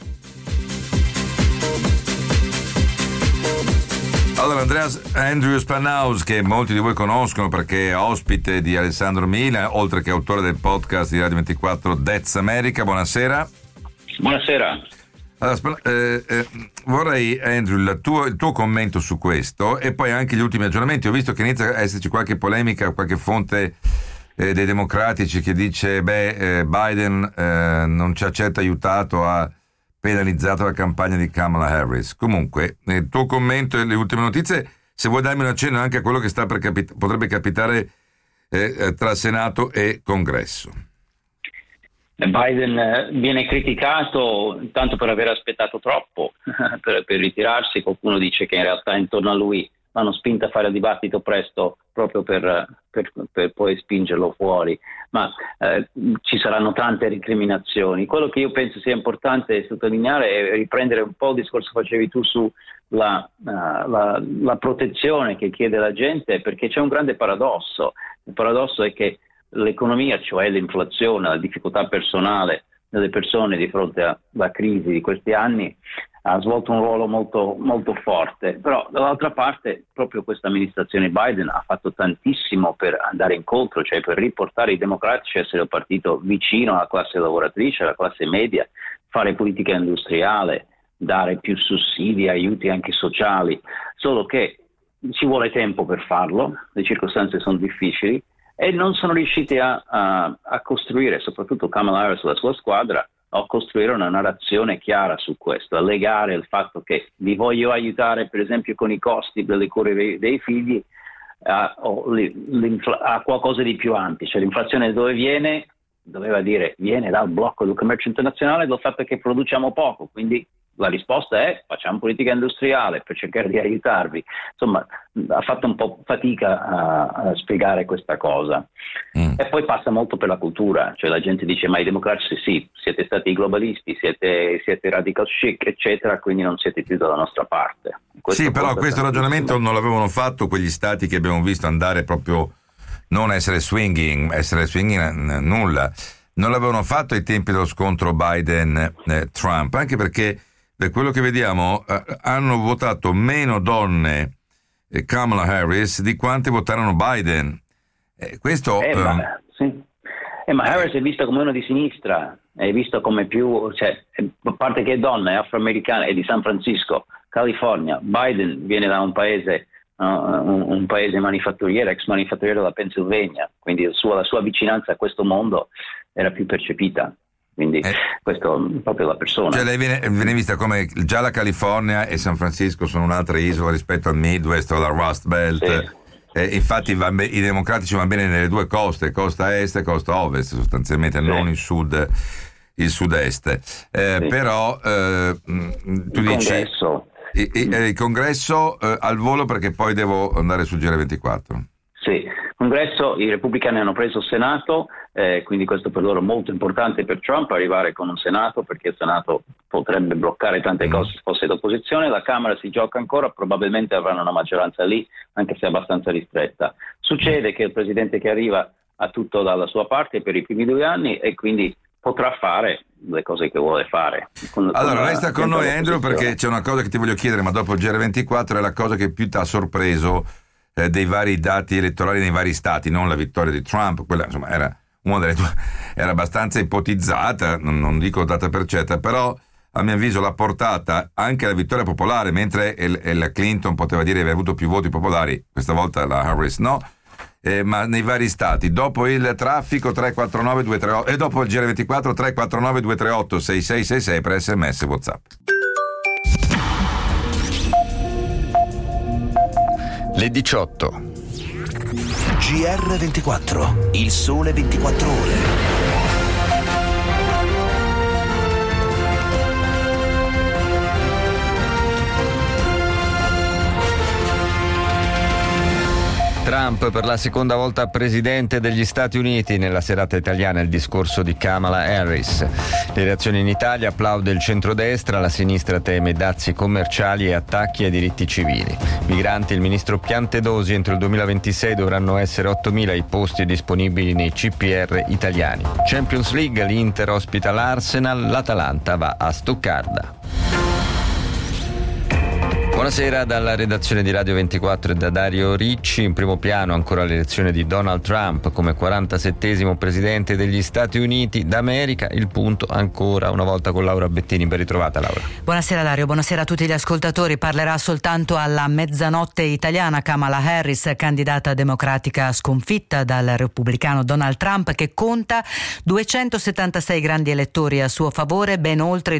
[SPEAKER 3] Allora, Andrew Spanhaus, che molti di voi conoscono perché è ospite di Alessandro Mila, oltre che autore del podcast di Radio 24 That's America, buonasera.
[SPEAKER 8] Buonasera.
[SPEAKER 3] Allora, vorrei, Andrew, il tuo commento su questo e poi anche gli ultimi aggiornamenti. Ho visto che inizia a esserci qualche polemica, qualche fonte dei democratici che dice Biden non ci ha certo aiutato, ha penalizzato la campagna di Kamala Harris. Comunque, il tuo commento e le ultime notizie, se vuoi darmi un accenno anche a quello che sta per potrebbe capitare tra Senato e Congresso.
[SPEAKER 8] Biden viene criticato tanto per aver aspettato troppo per ritirarsi. Qualcuno dice che in realtà intorno a lui l'hanno spinto a fare il dibattito presto proprio per poi spingerlo fuori, ma ci saranno tante recriminazioni. Quello che io penso sia importante sottolineare è riprendere un po' il discorso che facevi tu su la protezione che chiede la gente, perché c'è un grande paradosso. Il paradosso è che l'economia, cioè l'inflazione, la difficoltà personale delle persone di fronte alla crisi di questi anni, ha svolto un ruolo molto, molto forte. Però dall'altra parte proprio questa amministrazione Biden ha fatto tantissimo per andare incontro, cioè per riportare i democratici a essere un partito vicino alla classe lavoratrice, alla classe media, fare politica industriale, dare più sussidi, aiuti anche sociali, solo che ci vuole tempo per farlo, le circostanze sono difficili e non sono riusciti a costruire, soprattutto Kamala Harris e la sua squadra, a costruire una narrazione chiara su questo, a legare il fatto che vi voglio aiutare per esempio con i costi delle cure dei figli a qualcosa di più ampio. Cioè l'inflazione dove viene? Doveva dire viene dal blocco del commercio internazionale, dal fatto che produciamo poco, quindi la risposta è facciamo politica industriale per cercare di aiutarvi. Insomma, ha fatto un po' fatica a spiegare questa cosa. E poi passa molto per la cultura, cioè la gente dice ma i democratici sì, siete stati globalisti, siete radical chic, eccetera, quindi non siete più dalla nostra parte.
[SPEAKER 3] Sì, però questo ragionamento non l'avevano fatto quegli stati che abbiamo visto andare proprio, non essere swinging nulla. Non l'avevano fatto ai tempi dello scontro Biden-Trump, anche perché per quello che vediamo hanno votato meno donne Kamala Harris di quante votarono Biden. Questo
[SPEAKER 8] ma Harris è vista come uno di sinistra, è visto come più, cioè, a parte che è donna, è afroamericana, è di San Francisco, California. Biden viene da un paese manifatturiero, ex manifatturiero della Pennsylvania, quindi la sua vicinanza a questo mondo era più percepita. Quindi questo è proprio la persona.
[SPEAKER 3] Cioè lei viene vista come già la California e San Francisco sono un'altra isola rispetto al Midwest o alla Rust Belt. Sì. Infatti i democratici vanno bene nelle due coste, costa est e costa ovest, sostanzialmente, sì. Non il sud-est. Sì. Però tu dici il congresso al volo perché poi devo andare sul GR24.
[SPEAKER 8] Sì, congresso, i repubblicani hanno preso il Senato, quindi questo per loro è molto importante per Trump arrivare con un Senato, perché il Senato potrebbe bloccare tante cose se fosse d'opposizione. La Camera si gioca ancora, probabilmente avranno una maggioranza lì, anche se abbastanza ristretta. Succede che il presidente che arriva ha tutto dalla sua parte per i primi 2 anni e quindi potrà fare le cose che vuole fare.
[SPEAKER 3] Allora resta con noi Andrew, perché c'è una cosa che ti voglio chiedere, ma dopo il GR24 è la cosa che più ti ha sorpreso dei vari dati elettorali nei vari stati, non la vittoria di Trump, quella insomma era una delle era abbastanza ipotizzata, non dico data per certa, però a mio avviso l'ha portata anche alla vittoria popolare, mentre la Clinton poteva dire di aver avuto più voti popolari, questa volta la Harris no, ma nei vari stati. Dopo il traffico 349-238 e dopo il GR24 349-238-6666 per SMS e WhatsApp.
[SPEAKER 1] Le 18. GR24, il sole 24 ore.
[SPEAKER 9] Trump per la seconda volta presidente degli Stati Uniti. Nella serata italiana il discorso di Kamala Harris. Le reazioni in Italia: applaude il centrodestra, la sinistra teme dazi commerciali e attacchi ai diritti civili. Migranti, il ministro Piantedosi: entro il 2026 dovranno essere 8.000 i posti disponibili nei CPR italiani. Champions League, l'Inter ospita l'Arsenal, l'Atalanta va a Stoccarda. Buonasera dalla redazione di Radio 24 e da Dario Ricci. In primo piano ancora l'elezione di Donald Trump come 47esimo presidente degli Stati Uniti d'America. Il punto ancora una volta con Laura Bettini. Ben ritrovata, Laura.
[SPEAKER 10] Buonasera Dario, buonasera a tutti gli ascoltatori. Parlerà soltanto alla mezzanotte italiana Kamala Harris, candidata democratica sconfitta dal repubblicano Donald Trump, che conta 276 grandi elettori a suo favore, ben oltre i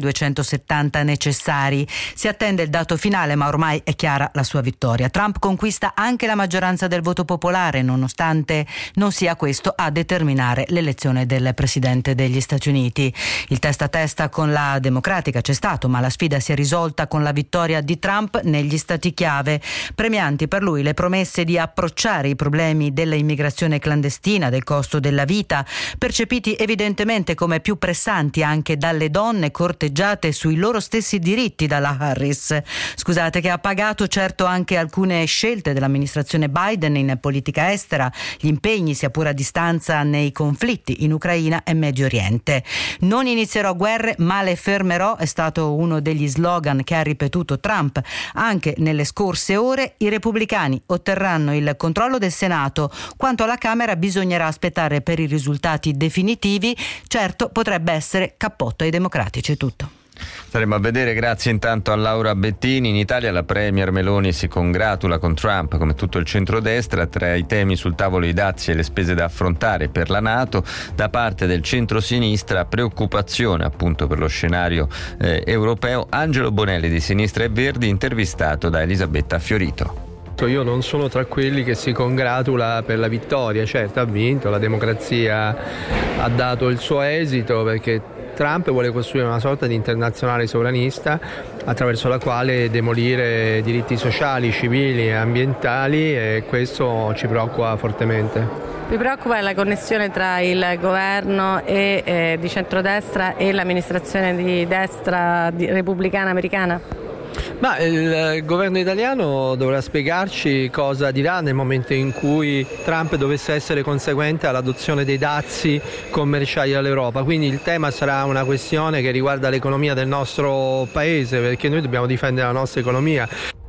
[SPEAKER 10] 270 necessari. Si attende il dato finale, ma ormai è chiara la sua vittoria. Trump conquista anche la maggioranza del voto popolare, nonostante non sia questo a determinare l'elezione del presidente degli Stati Uniti. Il testa a testa con la democratica c'è stato, ma la sfida si è risolta con la vittoria di Trump negli stati chiave. Premianti per lui le promesse di approcciare i problemi dell'immigrazione clandestina, del costo della vita, percepiti evidentemente come più pressanti anche dalle donne corteggiate sui loro stessi diritti dalla Harris. Scusate, che ha pagato certo anche alcune scelte dell'amministrazione Biden in politica estera, gli impegni sia pure a distanza nei conflitti in Ucraina e Medio Oriente. Non inizierò guerre, ma le fermerò è stato uno degli slogan che ha ripetuto Trump. Anche nelle scorse ore i repubblicani otterranno il controllo del Senato. Quanto alla Camera bisognerà aspettare per i risultati definitivi. Certo, potrebbe essere cappotto ai democratici. È tutto.
[SPEAKER 9] Staremo a vedere. Grazie intanto a Laura Bettini. In Italia la premier Meloni si congratula con Trump, come tutto il centrodestra. Tra i temi sul tavolo i dazi e le spese da affrontare per la NATO. Da parte del centro-sinistra preoccupazione appunto per lo scenario europeo. Angelo Bonelli di Sinistra e Verdi, intervistato da Elisabetta Fiorito.
[SPEAKER 11] Io non sono tra quelli che si congratula per la vittoria. Certo, ha vinto, la democrazia ha dato il suo esito, perché Trump vuole costruire una sorta di internazionale sovranista attraverso la quale demolire diritti sociali, civili e ambientali, e questo ci preoccupa fortemente.
[SPEAKER 12] Mi preoccupa la connessione tra il governo di centrodestra e l'amministrazione di destra repubblicana americana?
[SPEAKER 11] Ma il governo italiano dovrà spiegarci cosa dirà nel momento in cui Trump dovesse essere conseguente all'adozione dei dazi commerciali all'Europa. Quindi il tema sarà una questione che riguarda l'economia del nostro paese, perché noi dobbiamo difendere la nostra economia.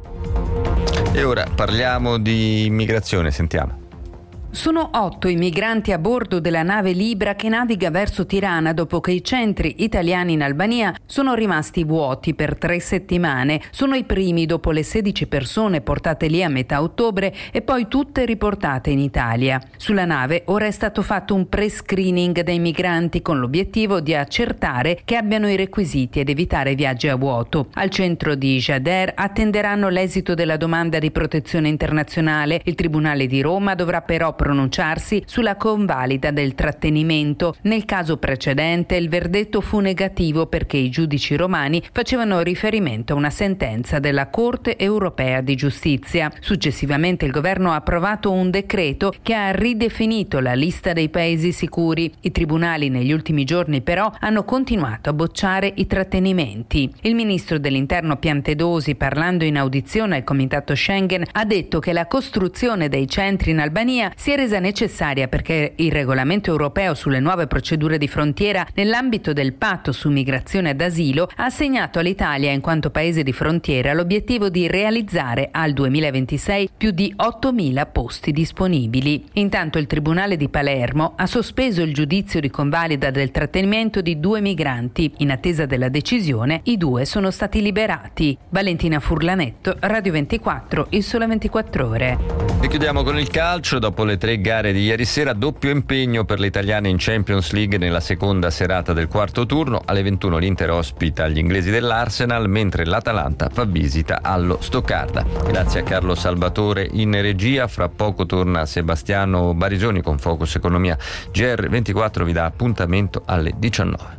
[SPEAKER 9] E ora parliamo di immigrazione, sentiamo.
[SPEAKER 13] Sono 8 i migranti a bordo della nave Libra che naviga verso Tirana dopo che i centri italiani in Albania sono rimasti vuoti per 3 settimane. Sono i primi dopo le 16 persone portate lì a metà ottobre e poi tutte riportate in Italia. Sulla nave ora è stato fatto un pre-screening dei migranti con l'obiettivo di accertare che abbiano i requisiti ed evitare viaggi a vuoto. Al centro di Jader attenderanno l'esito della domanda di protezione internazionale. Il Tribunale di Roma dovrà però pronunciarsi sulla convalida del trattenimento. Nel caso precedente il verdetto fu negativo perché i giudici romani facevano riferimento a una sentenza della Corte Europea di Giustizia. Successivamente il governo ha approvato un decreto che ha ridefinito la lista dei paesi sicuri. I tribunali negli ultimi giorni però hanno continuato a bocciare i trattenimenti. Il ministro dell'Interno Piantedosi, parlando in audizione al Comitato Schengen, ha detto che la costruzione dei centri in Albania si è resa necessaria perché il regolamento europeo sulle nuove procedure di frontiera nell'ambito del patto su migrazione ed asilo ha assegnato all'Italia in quanto paese di frontiera l'obiettivo di realizzare al 2026 più di 8.000 posti disponibili. Intanto il Tribunale di Palermo ha sospeso il giudizio di convalida del trattenimento di 2 migranti. In attesa della decisione, i 2 sono stati liberati. Valentina Furlanetto, Radio 24, Il Sole 24 Ore.
[SPEAKER 9] E chiudiamo con il calcio. Dopo le 3 gare di ieri sera, doppio impegno per le italiane in Champions League nella seconda serata del quarto turno. Alle 21 l'Inter ospita gli inglesi dell'Arsenal, mentre l'Atalanta fa visita allo Stoccarda. Grazie a Carlo Salvatore in regia. Fra poco torna Sebastiano Barisoni con Focus Economia. GR24 vi dà appuntamento alle 19.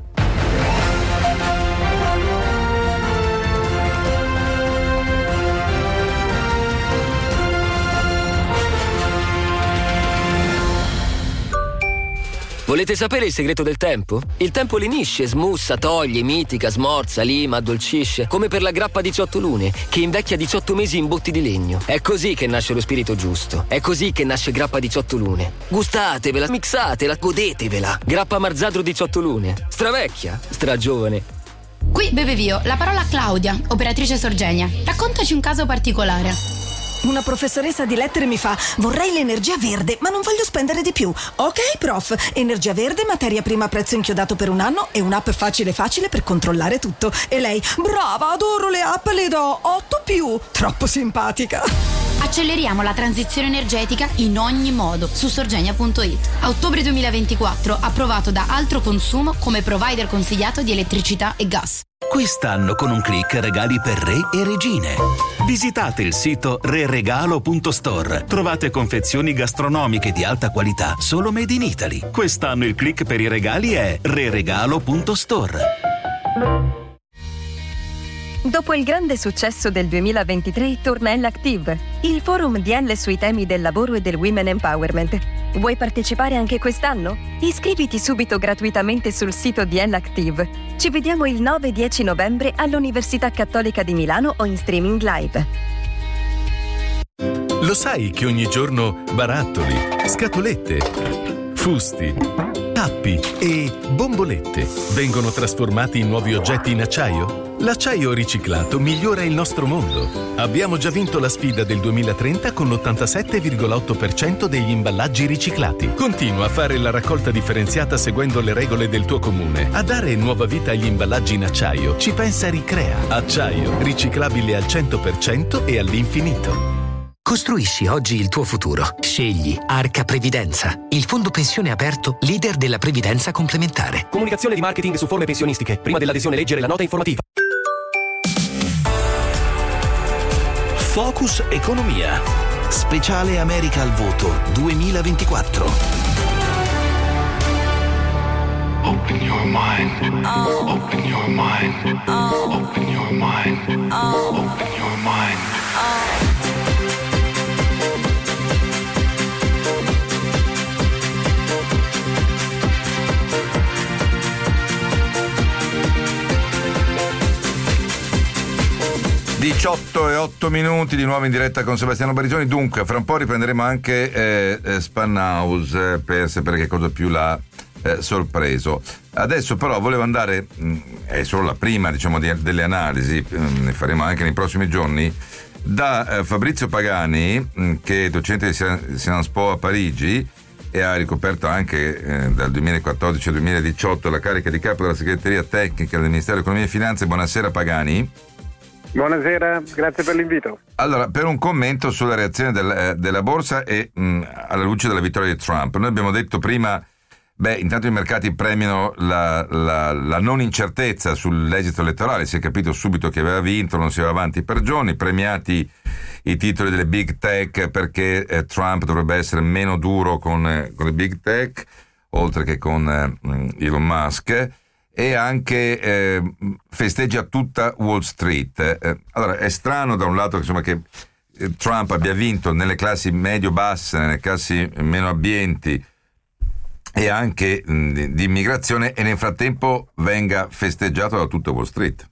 [SPEAKER 14] Volete sapere il segreto del tempo? Il tempo lenisce, smussa, toglie, mitiga, smorza, lima, addolcisce, come per la grappa 18 lune, che invecchia 18 mesi in botti di legno. È così che nasce lo spirito giusto. È così che nasce grappa 18 lune. Gustatevela, mixatela, godetevela. Grappa Marzadro 18 lune. Stravecchia, stragiovane.
[SPEAKER 15] Qui Bebevio, la parola Claudia, operatrice Sorgenia. Raccontaci un caso particolare.
[SPEAKER 16] Una professoressa di lettere mi fa: vorrei l'energia verde, ma non voglio spendere di più. Ok, prof, energia verde, materia prima a prezzo inchiodato per un anno e un'app facile per controllare tutto. E lei: brava, adoro le app, le do 8+. Troppo simpatica.
[SPEAKER 15] Acceleriamo la transizione energetica in ogni modo su sorgenia.it. A ottobre 2024 approvato da Altro Consumo come provider consigliato di elettricità e gas.
[SPEAKER 1] Quest'anno con un click regali per re e regine. Visitate il sito reregalo.store. Trovate confezioni gastronomiche di alta qualità solo made in Italy. Quest'anno il click per i regali è reregalo.store.
[SPEAKER 17] Dopo il grande successo del 2023 torna L-Active, il forum di L sui temi del lavoro e del women empowerment. Vuoi partecipare anche quest'anno? Iscriviti subito gratuitamente sul sito di L-Active. Ci vediamo il 9 e 10 novembre all'Università Cattolica di Milano o in streaming live.
[SPEAKER 18] Lo sai che ogni giorno barattoli, scatolette, fusti, tappi e bombolette vengono trasformati in nuovi oggetti in acciaio? L'acciaio riciclato migliora il nostro mondo. Abbiamo già vinto la sfida del 2030 con l'87,8% degli imballaggi riciclati. Continua a fare la raccolta differenziata seguendo le regole del tuo comune. A dare nuova vita agli imballaggi in acciaio ci pensa Ricrea. Acciaio, riciclabile al 100% e all'infinito.
[SPEAKER 19] Costruisci oggi il tuo futuro. Scegli Arca Previdenza, il fondo pensione aperto leader della previdenza complementare.
[SPEAKER 20] Comunicazione di marketing su forme pensionistiche. Prima dell'adesione leggere la nota informativa.
[SPEAKER 1] Focus Economia. Speciale America al voto 2024.
[SPEAKER 7] Open your mind. Open your mind. Open your mind. Open your mind.
[SPEAKER 2] Diciotto e 8 minuti di nuovo in diretta con Sebastiano Barisoni. Dunque, fra un po' riprenderemo anche Spanhaus per sapere che cosa più l'ha sorpreso. Adesso però volevo andare, è solo la prima diciamo delle analisi, ne faremo anche nei prossimi giorni, da Fabrizio Pagani, che è docente di Sciences Po a Parigi e ha ricoperto anche dal 2014 al 2018 la carica di capo della segreteria tecnica del Ministero dell'Economia e Finanze. Buonasera Pagani.
[SPEAKER 21] Buonasera, grazie per l'invito.
[SPEAKER 2] Allora, per un commento sulla reazione della borsa e alla luce della vittoria di Trump. Noi abbiamo detto prima, intanto i mercati premiano la non incertezza sull'esito elettorale, si è capito subito che aveva vinto, non si va avanti per giorni, premiati i titoli delle big tech perché Trump dovrebbe essere meno duro con le big tech, oltre che con Elon Musk. E anche festeggia tutta Wall Street. Allora è strano da un lato che Trump abbia vinto nelle classi medio-basse, nelle classi meno abbienti e anche di immigrazione, e nel frattempo venga festeggiato da tutta Wall Street.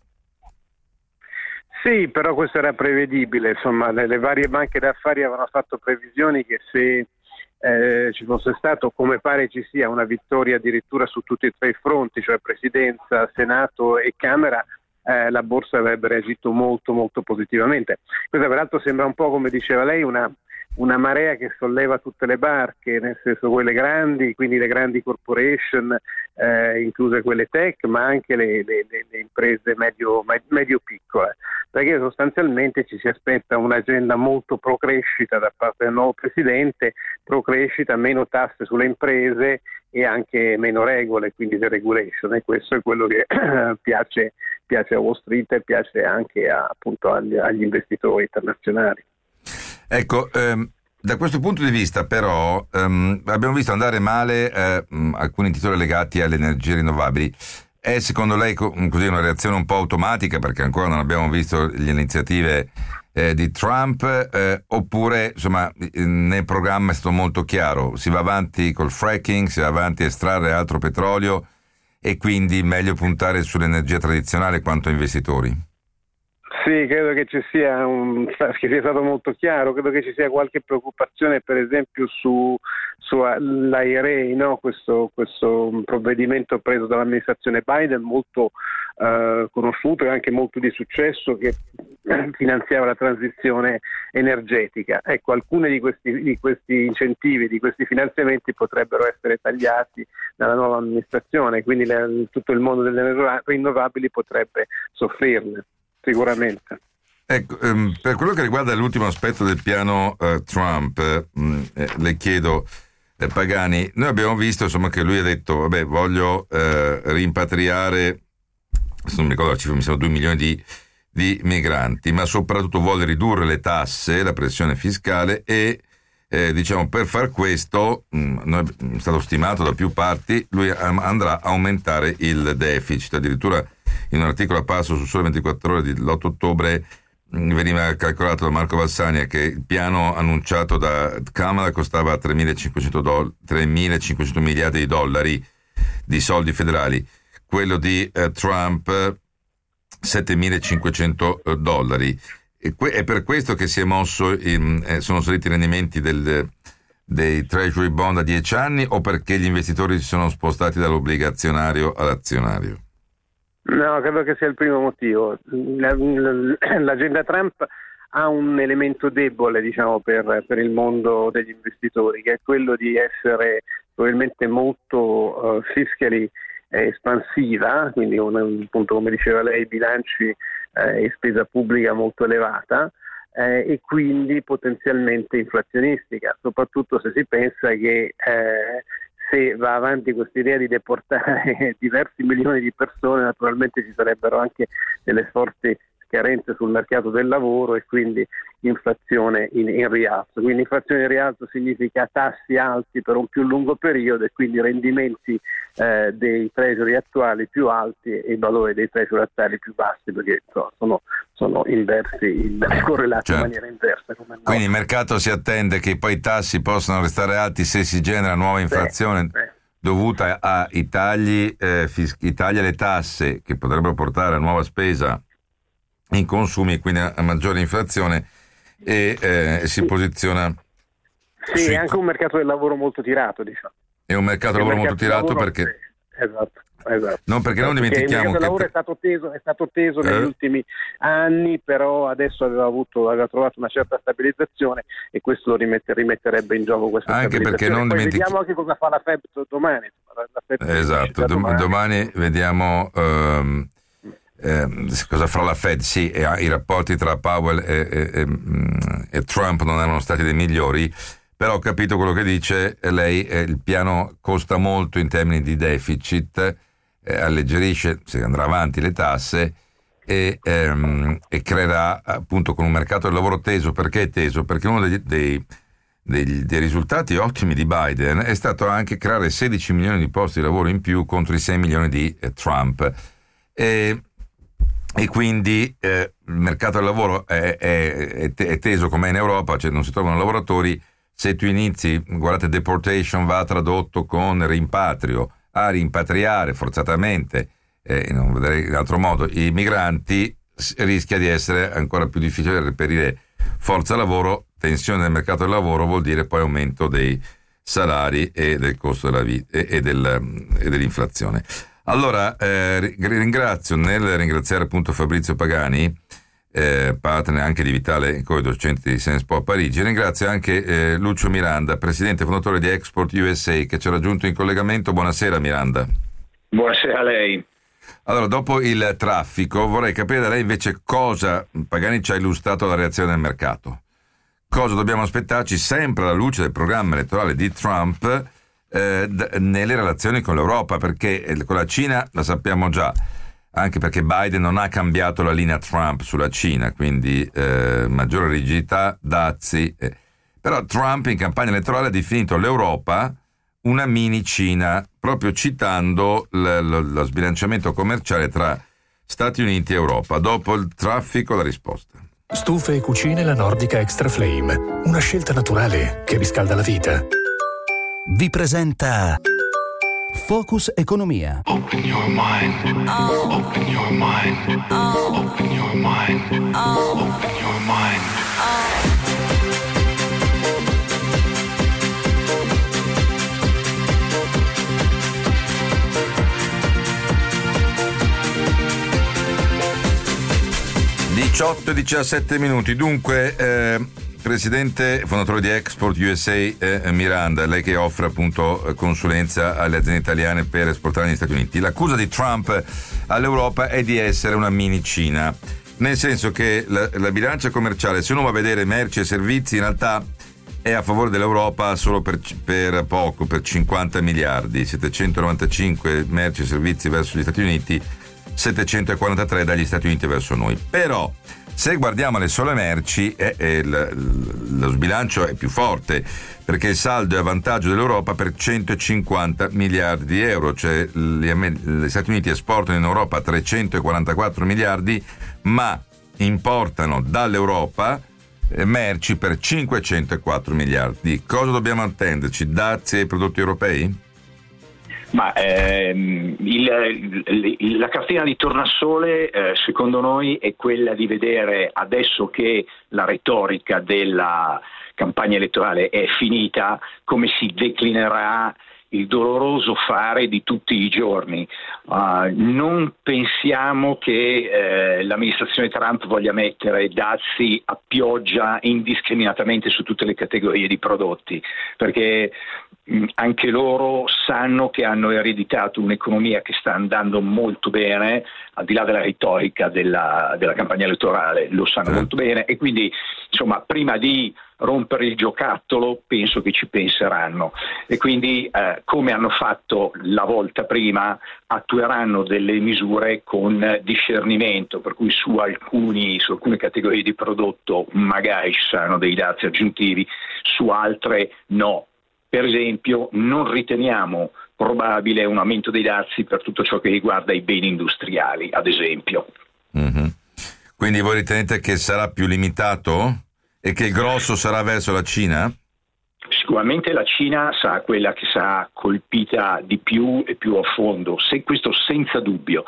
[SPEAKER 21] Sì, però questo era prevedibile, insomma le varie banche d'affari avevano fatto previsioni che se ci fosse stato, come pare ci sia, una vittoria addirittura su tutti e tre i fronti, cioè Presidenza, Senato e Camera, la borsa avrebbe reagito molto molto positivamente. Questa peraltro sembra un po', come diceva lei, una marea che solleva tutte le barche, nel senso quelle grandi, quindi le grandi corporation, incluse quelle tech, ma anche le imprese medio-piccole, perché sostanzialmente ci si aspetta un'agenda molto pro-crescita da parte del nuovo Presidente, pro-crescita, meno tasse sulle imprese e anche meno regole, quindi deregulation, e questo è quello che piace a Wall Street e piace anche appunto agli investitori internazionali.
[SPEAKER 2] Ecco, da questo punto di vista però abbiamo visto andare male alcuni titoli legati alle energie rinnovabili. È secondo lei così una reazione un po' automatica, perché ancora non abbiamo visto le iniziative di Trump, oppure insomma nel programma è stato molto chiaro, si va avanti col fracking, si va avanti a estrarre altro petrolio e quindi meglio puntare sull'energia tradizionale quanto investitori?
[SPEAKER 21] Sì, credo che ci sia che sia stato molto chiaro, credo che ci sia qualche preoccupazione per esempio sull'IRA, no? questo provvedimento preso dall'amministrazione Biden, molto conosciuto e anche molto di successo, che finanziava la transizione energetica. Ecco, alcuni di questi incentivi, di questi finanziamenti potrebbero essere tagliati dalla nuova amministrazione, quindi tutto il mondo delle rinnovabili potrebbe soffrirne. Sicuramente.
[SPEAKER 2] Ecco, per quello che riguarda l'ultimo aspetto del piano Trump, le chiedo, Pagani, noi abbiamo visto insomma che lui ha detto vabbè, voglio rimpatriare, non mi ricordo la cifra, mi sono 2 milioni di migranti, ma soprattutto vuole ridurre le tasse, la pressione fiscale e diciamo per far questo, è stato stimato da più parti, lui andrà a aumentare il deficit. Addirittura in un articolo a passo su Sole 24 Ore dell'8 ottobre veniva calcolato da Marco Valsania che il piano annunciato da Kamala costava 3.500 miliardi di dollari di soldi federali, quello di Trump 7.500 dollari. È per questo che si è mosso, sono saliti i rendimenti dei Treasury Bond a 10 anni, o perché gli investitori si sono spostati dall'obbligazionario all'azionario?
[SPEAKER 21] No, credo che sia il primo motivo. L'agenda Trump ha un elemento debole, diciamo, per il mondo degli investitori, che è quello di essere probabilmente molto fiscally espansiva, quindi appunto, come diceva lei, bilanci e spesa pubblica molto elevata, e quindi potenzialmente inflazionistica, soprattutto se si pensa che se va avanti questa idea di deportare diversi milioni di persone, naturalmente ci sarebbero anche delle forti carenze sul mercato del lavoro e quindi inflazione in rialzo. Quindi inflazione in rialzo significa tassi alti per un più lungo periodo e quindi rendimenti dei treasury attuali più alti e il valore dei treasury attuali più bassi, perché sono inversi, correlati in maniera inversa.
[SPEAKER 2] Quindi il mercato si attende che poi i tassi possano restare alti se si genera nuova inflazione dovuta ai tagli alle tasse, che potrebbero portare a nuova spesa in consumi e quindi a maggiore inflazione, e si posiziona.
[SPEAKER 21] Sì, è anche un mercato del lavoro molto tirato, diciamo.
[SPEAKER 2] È un mercato del lavoro molto tirato perché.
[SPEAKER 21] Esatto.
[SPEAKER 2] Non, perché non dimentichiamo
[SPEAKER 21] che il lavoro è stato teso negli ultimi anni, però adesso aveva trovato una certa stabilizzazione e questo lo rimetterebbe in gioco questa
[SPEAKER 2] anche perché non
[SPEAKER 21] vediamo anche cosa fa la Fed domani.
[SPEAKER 2] Esatto, domani vediamo cosa farà la Fed. Sì, i rapporti tra Powell e Trump non erano stati dei migliori, però ho capito quello che dice lei. Il piano costa molto in termini di deficit, alleggerisce, se andrà avanti, le tasse e creerà, appunto, con un mercato del lavoro teso. Perché è teso? Perché uno dei risultati ottimi di Biden è stato anche creare 16 milioni di posti di lavoro in più contro i 6 milioni di Trump, e quindi il mercato del lavoro è teso come in Europa, cioè non si trovano lavoratori. Se tu inizi, guardate, deportation va tradotto con rimpatrio, a rimpatriare forzatamente, non vedrei in altro modo, i migranti, rischia di essere ancora più difficile reperire forza lavoro. Tensione del mercato del lavoro vuol dire poi aumento dei salari e del costo della vita e dell'inflazione. Allora, ringrazio, nel ringraziare appunto Fabrizio Pagani, partner anche di Vitale, co-docente di SensePo a Parigi. Ringrazio anche Lucio Miranda, presidente e fondatore di Export USA, che ci ha raggiunto in collegamento. Buonasera Miranda.
[SPEAKER 4] Buonasera a lei.
[SPEAKER 2] Allora, dopo il traffico, vorrei capire da lei invece cosa Pagani ci ha illustrato la reazione del mercato. Cosa dobbiamo aspettarci, sempre alla luce del programma elettorale di Trump, nelle relazioni con l'Europa, perché con la Cina la sappiamo già, anche perché Biden non ha cambiato la linea Trump sulla Cina, quindi maggiore rigidità, dazi. Però Trump in campagna elettorale ha definito l'Europa una mini Cina, proprio citando lo sbilanciamento commerciale tra Stati Uniti e Europa. Dopo il traffico, la risposta.
[SPEAKER 6] Stufe e cucine La Nordica Extra Flame, una scelta naturale che riscalda la vita.
[SPEAKER 5] Vi presenta Focus Economia.
[SPEAKER 7] Open your mind. Open your mind. Open your mind. Open your mind.
[SPEAKER 2] e 17 minuti. Dunque, presidente fondatore di Export USA Miranda, lei che offre appunto consulenza alle aziende italiane per esportare negli Stati Uniti. L'accusa di Trump all'Europa è di essere una mini Cina, nel senso che la bilancia commerciale, se uno va a vedere merci e servizi, in realtà è a favore dell'Europa solo per poco, per 50 miliardi, 795 merci e servizi verso gli Stati Uniti, 743 dagli Stati Uniti verso noi. Però se guardiamo le sole merci lo sbilancio è più forte, perché il saldo è a vantaggio dell'Europa per 150 miliardi di euro, cioè gli Stati Uniti esportano in Europa 344 miliardi ma importano dall'Europa merci per 504 miliardi. Cosa dobbiamo attenderci? Dazi ai prodotti europei?
[SPEAKER 4] Ma la cartina di tornasole secondo noi è quella di vedere, adesso che la retorica della campagna elettorale è finita, come si declinerà il doloroso fare di tutti i giorni. Non pensiamo che l'amministrazione Trump voglia mettere dazi a pioggia indiscriminatamente su tutte le categorie di prodotti, perché anche loro sanno che hanno ereditato un'economia che sta andando molto bene, al di là della retorica della campagna elettorale, lo sanno molto bene, e quindi insomma prima di rompere il giocattolo penso che ci penseranno, e quindi come hanno fatto la volta prima attueranno delle misure con discernimento, per cui su alcune categorie di prodotto magari ci saranno dei dazi aggiuntivi, su altre no. Per esempio non riteniamo probabile un aumento dei dazi per tutto ciò che riguarda i beni industriali, ad esempio. Mm-hmm.
[SPEAKER 2] Quindi voi ritenete che sarà più limitato e che il grosso sarà verso la Cina?
[SPEAKER 4] Sicuramente la Cina sarà quella che sarà colpita di più e più a fondo, questo senza dubbio.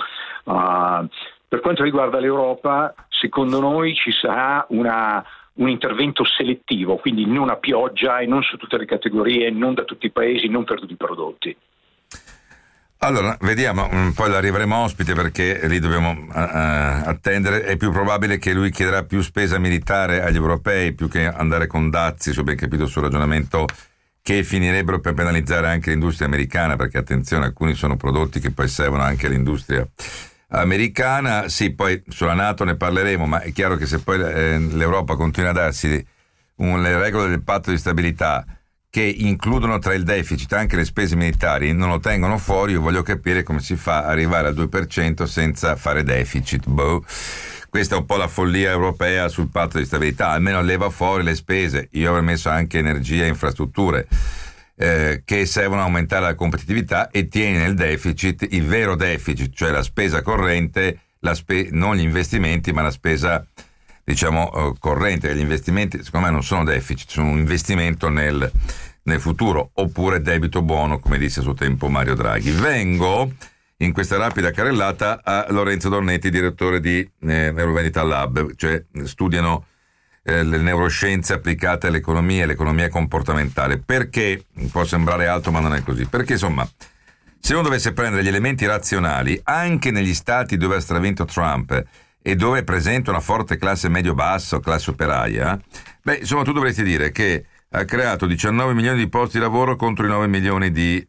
[SPEAKER 4] Per quanto riguarda l'Europa, secondo noi ci sarà un intervento selettivo, quindi non a pioggia e non su tutte le categorie, non da tutti i paesi, non per tutti i prodotti.
[SPEAKER 2] Allora, vediamo, poi l'arriveremo ospite perché lì dobbiamo attendere. È più probabile che lui chiederà più spesa militare agli europei più che andare con dazi, se ho ben capito il suo ragionamento, che finirebbero per penalizzare anche l'industria americana, perché attenzione, alcuni sono prodotti che poi servono anche all'industria americana. Sì, poi sulla NATO ne parleremo, ma è chiaro che se poi l'Europa continua a darsi le regole del patto di stabilità che includono tra il deficit anche le spese militari, non lo tengono fuori, io voglio capire come si fa ad arrivare al 2% senza fare deficit. Questa è un po' la follia europea sul patto di stabilità, almeno leva fuori le spese. Io avrei messo anche energia e infrastrutture che servono a aumentare la competitività, e tieni nel deficit il vero deficit, cioè la spesa corrente, non gli investimenti ma la spesa corrente. Gli investimenti secondo me non sono deficit, sono un investimento nel futuro, oppure debito buono, come disse a suo tempo Mario Draghi. Vengo in questa rapida carrellata a Lorenzo Dornetti, direttore di Neurovendita Lab, cioè studiano le neuroscienze applicate all'economia e l'economia comportamentale. Perché può sembrare alto ma non è così? Perché insomma, se uno dovesse prendere gli elementi razionali anche negli stati dove ha stravinto Trump e dove è presente una forte classe medio-basso, classe operaia, insomma tu dovresti dire che ha creato 19 milioni di posti di lavoro contro i 9 milioni di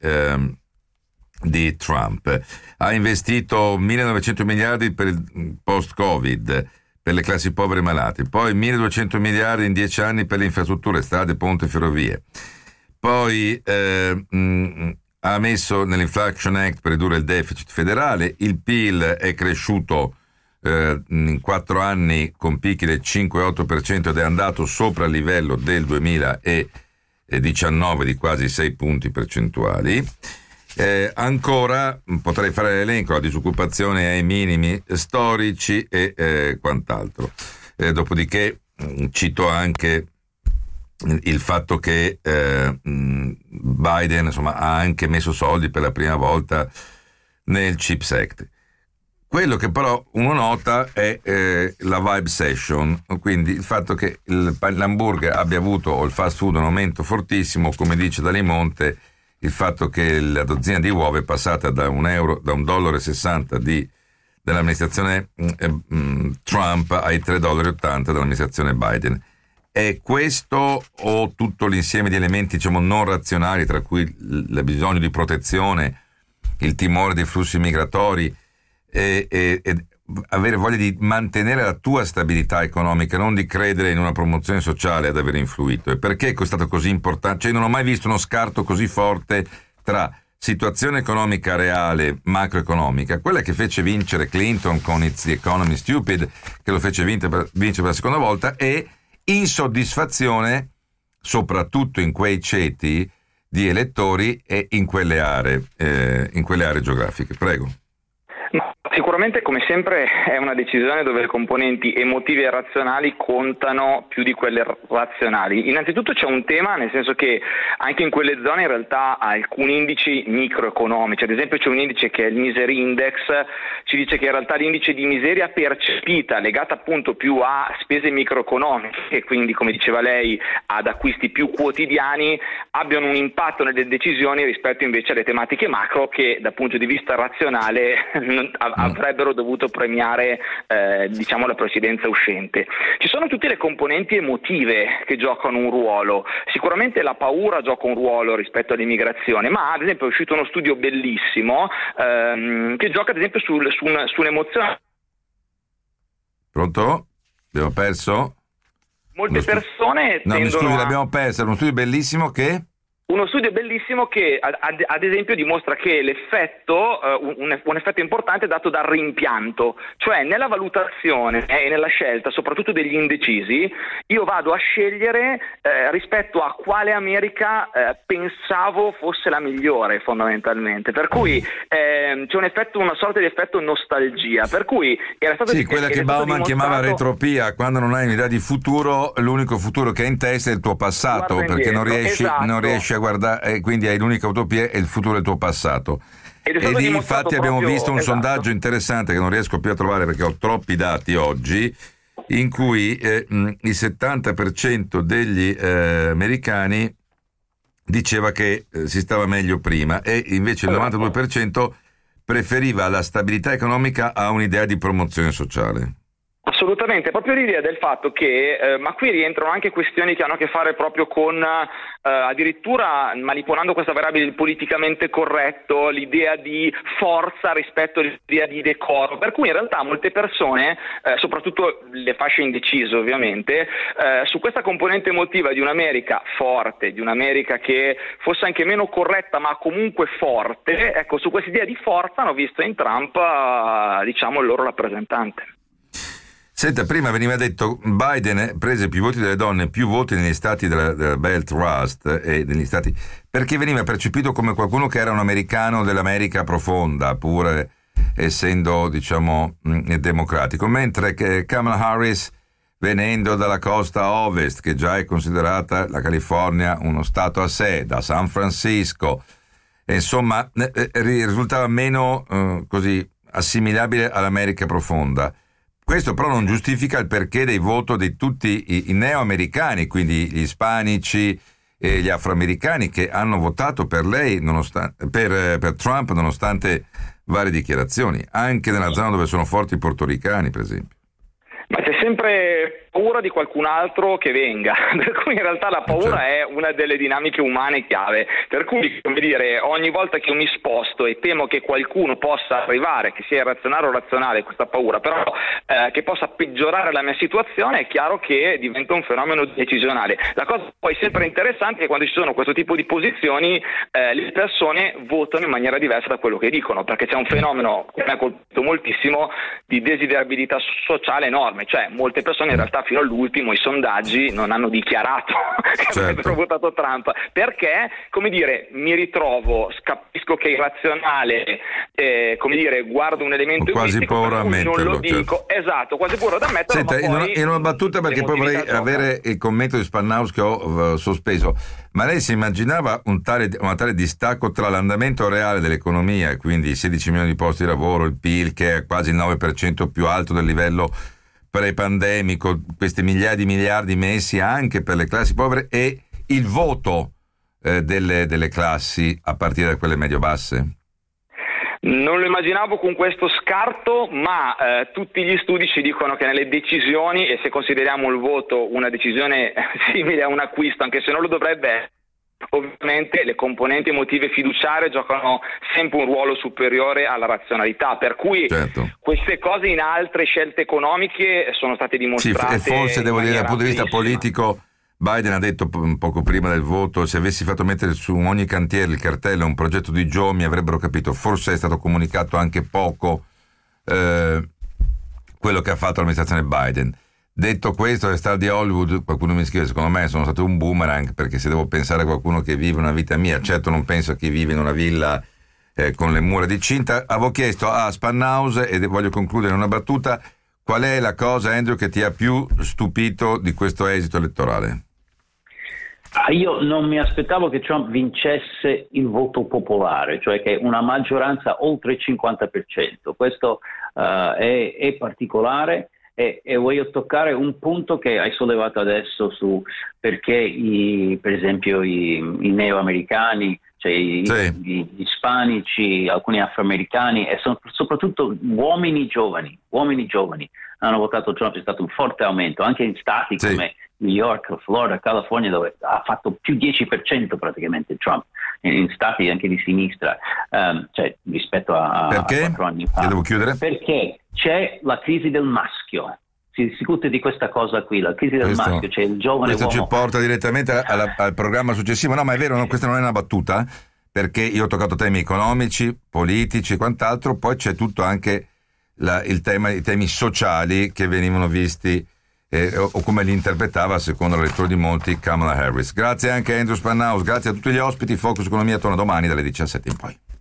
[SPEAKER 2] Trump, ha investito 1.900 miliardi per il post-Covid, per le classi povere e malate, poi 1.200 miliardi in 10 anni per le infrastrutture, strade, ponti, ferrovie, poi ha messo nell'Inflation Act per ridurre il deficit federale, il PIL è cresciuto in 4 anni con picchi del 5,8% ed è andato sopra il livello del 2019 di quasi 6 punti percentuali. Ancora potrei fare l'elenco, la disoccupazione è ai minimi storici e quant'altro. Dopodiché cito anche il fatto che Biden insomma ha anche messo soldi per la prima volta nel CHIPS Act. Quello che però uno nota è la vibe session, quindi il fatto che l'hamburger abbia avuto, o il fast food, un aumento fortissimo, come dice Dalimonte, il fatto che la dozzina di uova è passata da $1,60 dell'amministrazione Trump ai $3,80 dell'amministrazione Biden. È questo o tutto l'insieme di elementi, diciamo, non razionali, tra cui il bisogno di protezione, il timore dei flussi migratori e avere voglia di mantenere la tua stabilità economica, non di credere in una promozione sociale, ad aver influito? E perché è stato così importante? Cioè, non ho mai visto uno scarto così forte tra situazione economica reale, macroeconomica, quella che fece vincere Clinton con It's the Economy Stupid, che lo fece vincere per la seconda volta, e insoddisfazione soprattutto in quei ceti di elettori e in quelle aree geografiche. Prego.
[SPEAKER 8] Sicuramente, come sempre, è una decisione dove le componenti emotive e razionali contano più di quelle razionali. Innanzitutto c'è un tema, nel senso che anche in quelle zone in realtà alcuni indici microeconomici, ad esempio c'è un indice che è il Misery Index, ci dice che in realtà l'indice di miseria percepita, legata appunto più a spese microeconomiche e quindi, come diceva lei, ad acquisti più quotidiani, abbiano un impatto nelle decisioni rispetto invece alle tematiche macro che dal punto di vista razionale avrebbero dovuto premiare la presidenza uscente. Ci sono tutte le componenti emotive che giocano un ruolo. Sicuramente la paura gioca un ruolo rispetto all'immigrazione, ma ad esempio è uscito uno studio bellissimo che gioca ad esempio su un'emozione.
[SPEAKER 2] Pronto? Abbiamo perso?
[SPEAKER 8] Molte persone
[SPEAKER 2] No, mi scusi,
[SPEAKER 8] tendono
[SPEAKER 2] l'abbiamo perso. Era uno studio bellissimo che...
[SPEAKER 8] Uno studio bellissimo che ad esempio dimostra che l'effetto, un effetto importante è dato dal rimpianto, cioè nella valutazione e nella scelta soprattutto degli indecisi io vado a scegliere rispetto a quale America pensavo fosse la migliore fondamentalmente, per cui c'è una sorta di effetto nostalgia, per cui era stato
[SPEAKER 2] quella che Bauman chiamava retropia, quando non hai un'idea di futuro, l'unico futuro che hai in testa è il tuo passato, perché non riesci a guardare, quindi hai l'unica utopia è il futuro del tuo passato. Ed infatti abbiamo visto un sondaggio interessante che non riesco più a trovare perché ho troppi dati oggi, in cui il 70% degli americani diceva che si stava meglio prima e invece il 92% preferiva la stabilità economica a un'idea di promozione sociale.
[SPEAKER 8] Assolutamente, proprio l'idea del fatto che, ma qui rientrano anche questioni che hanno a che fare proprio con addirittura manipolando questa variabile del politicamente corretto, l'idea di forza rispetto all'idea di decoro, per cui in realtà molte persone, soprattutto le fasce indecise ovviamente, su questa componente emotiva di un'America forte, di un'America che fosse anche meno corretta ma comunque forte, ecco, su questa idea di forza hanno visto in Trump il loro rappresentante.
[SPEAKER 2] Senta, prima veniva detto Biden prese più voti delle donne, più voti negli stati della Belt Trust e negli stati, perché veniva percepito come qualcuno che era un americano dell'America profonda, pur essendo, democratico, mentre che Kamala Harris, venendo dalla costa ovest, che già è considerata la California uno stato a sé, da San Francisco, insomma, risultava meno così assimilabile all'America profonda. Questo però non giustifica il perché del voto di tutti i neoamericani, quindi gli ispanici e gli afroamericani che hanno votato per lei, per Trump, nonostante varie dichiarazioni, anche nella zona dove sono forti i portoricani, per esempio.
[SPEAKER 8] Ma c'è sempre paura di qualcun altro che venga, per cui in realtà la paura è una delle dinamiche umane chiave, per cui, come dire, ogni volta che io mi sposto e temo che qualcuno possa arrivare, che sia irrazionale o razionale questa paura, però che possa peggiorare la mia situazione, è chiaro che diventa un fenomeno decisionale. La cosa poi sempre interessante è che quando ci sono questo tipo di posizioni le persone votano in maniera diversa da quello che dicono, perché c'è un fenomeno che mi ha colpito moltissimo di desiderabilità sociale enorme, cioè molte persone in realtà fino all'ultimo i sondaggi non hanno dichiarato che avrebbero votato Trump, perché, come dire, mi ritrovo, capisco che è irrazionale, come dire, guardo un elemento
[SPEAKER 2] quasi paura a
[SPEAKER 8] non lo dico,
[SPEAKER 2] certo.
[SPEAKER 8] Esatto, quasi paura da ammetterlo.
[SPEAKER 2] Senta,
[SPEAKER 8] ma poi
[SPEAKER 2] in una battuta, perché poi vorrei avere il commento di Spannaus che ho sospeso, ma lei si immaginava un tale distacco tra l'andamento reale dell'economia, quindi 16 milioni di posti di lavoro, il PIL che è quasi il 9% più alto del livello pre-pandemico, questi migliaia di miliardi messi anche per le classi povere, e il voto delle classi a partire da quelle medio-basse?
[SPEAKER 8] Non lo immaginavo con questo scarto, ma tutti gli studi ci dicono che nelle decisioni, e se consideriamo il voto una decisione simile a un acquisto, anche se non lo dovrebbe essere, ovviamente le componenti emotive fiduciarie giocano sempre un ruolo superiore alla razionalità, per cui queste cose in altre scelte economiche sono state dimostrate.
[SPEAKER 2] Sì, e forse devo dire dal punto di vista politico, Biden ha detto poco prima del voto: se avessi fatto mettere su ogni cantiere il cartello un progetto di Joe mi avrebbero capito. Forse è stato comunicato anche poco quello che ha fatto l'amministrazione Biden. Detto questo, le star di Hollywood, qualcuno mi scrive, secondo me sono state un boomerang, perché se devo pensare a qualcuno che vive una vita mia, certo non penso a chi vive in una villa con le mura di cinta. Avevo chiesto a Spannaus, e voglio concludere in una battuta, qual è la cosa, Andrew, che ti ha più stupito di questo esito elettorale?
[SPEAKER 3] Io non mi aspettavo che Trump vincesse il voto popolare, cioè che una maggioranza oltre il 50%. Questo è particolare, e voglio toccare un punto che hai sollevato adesso su perché per esempio i neoamericani, cioè gli ispanici, alcuni afroamericani e soprattutto uomini giovani hanno votato Trump. È stato un forte aumento anche in stati come New York, Florida, California, dove ha fatto più 10% praticamente Trump, in stati anche di sinistra, cioè rispetto a 4 anni fa.
[SPEAKER 2] Devo chiudere?
[SPEAKER 3] Perché c'è la crisi del maschio. Si discute di questa cosa qui, la crisi del maschio, cioè il giovane
[SPEAKER 2] questo
[SPEAKER 3] uomo.
[SPEAKER 2] Ci porta direttamente al programma successivo. No, ma è vero, questa non è una battuta, perché io ho toccato temi economici, politici e quant'altro, poi c'è tutto anche i temi sociali che venivano visti o come li interpretava, secondo la lettura di molti, Kamala Harris. Grazie anche a Andrew Spannaus, grazie a tutti gli ospiti. Focus Economia torna domani dalle 17 in poi.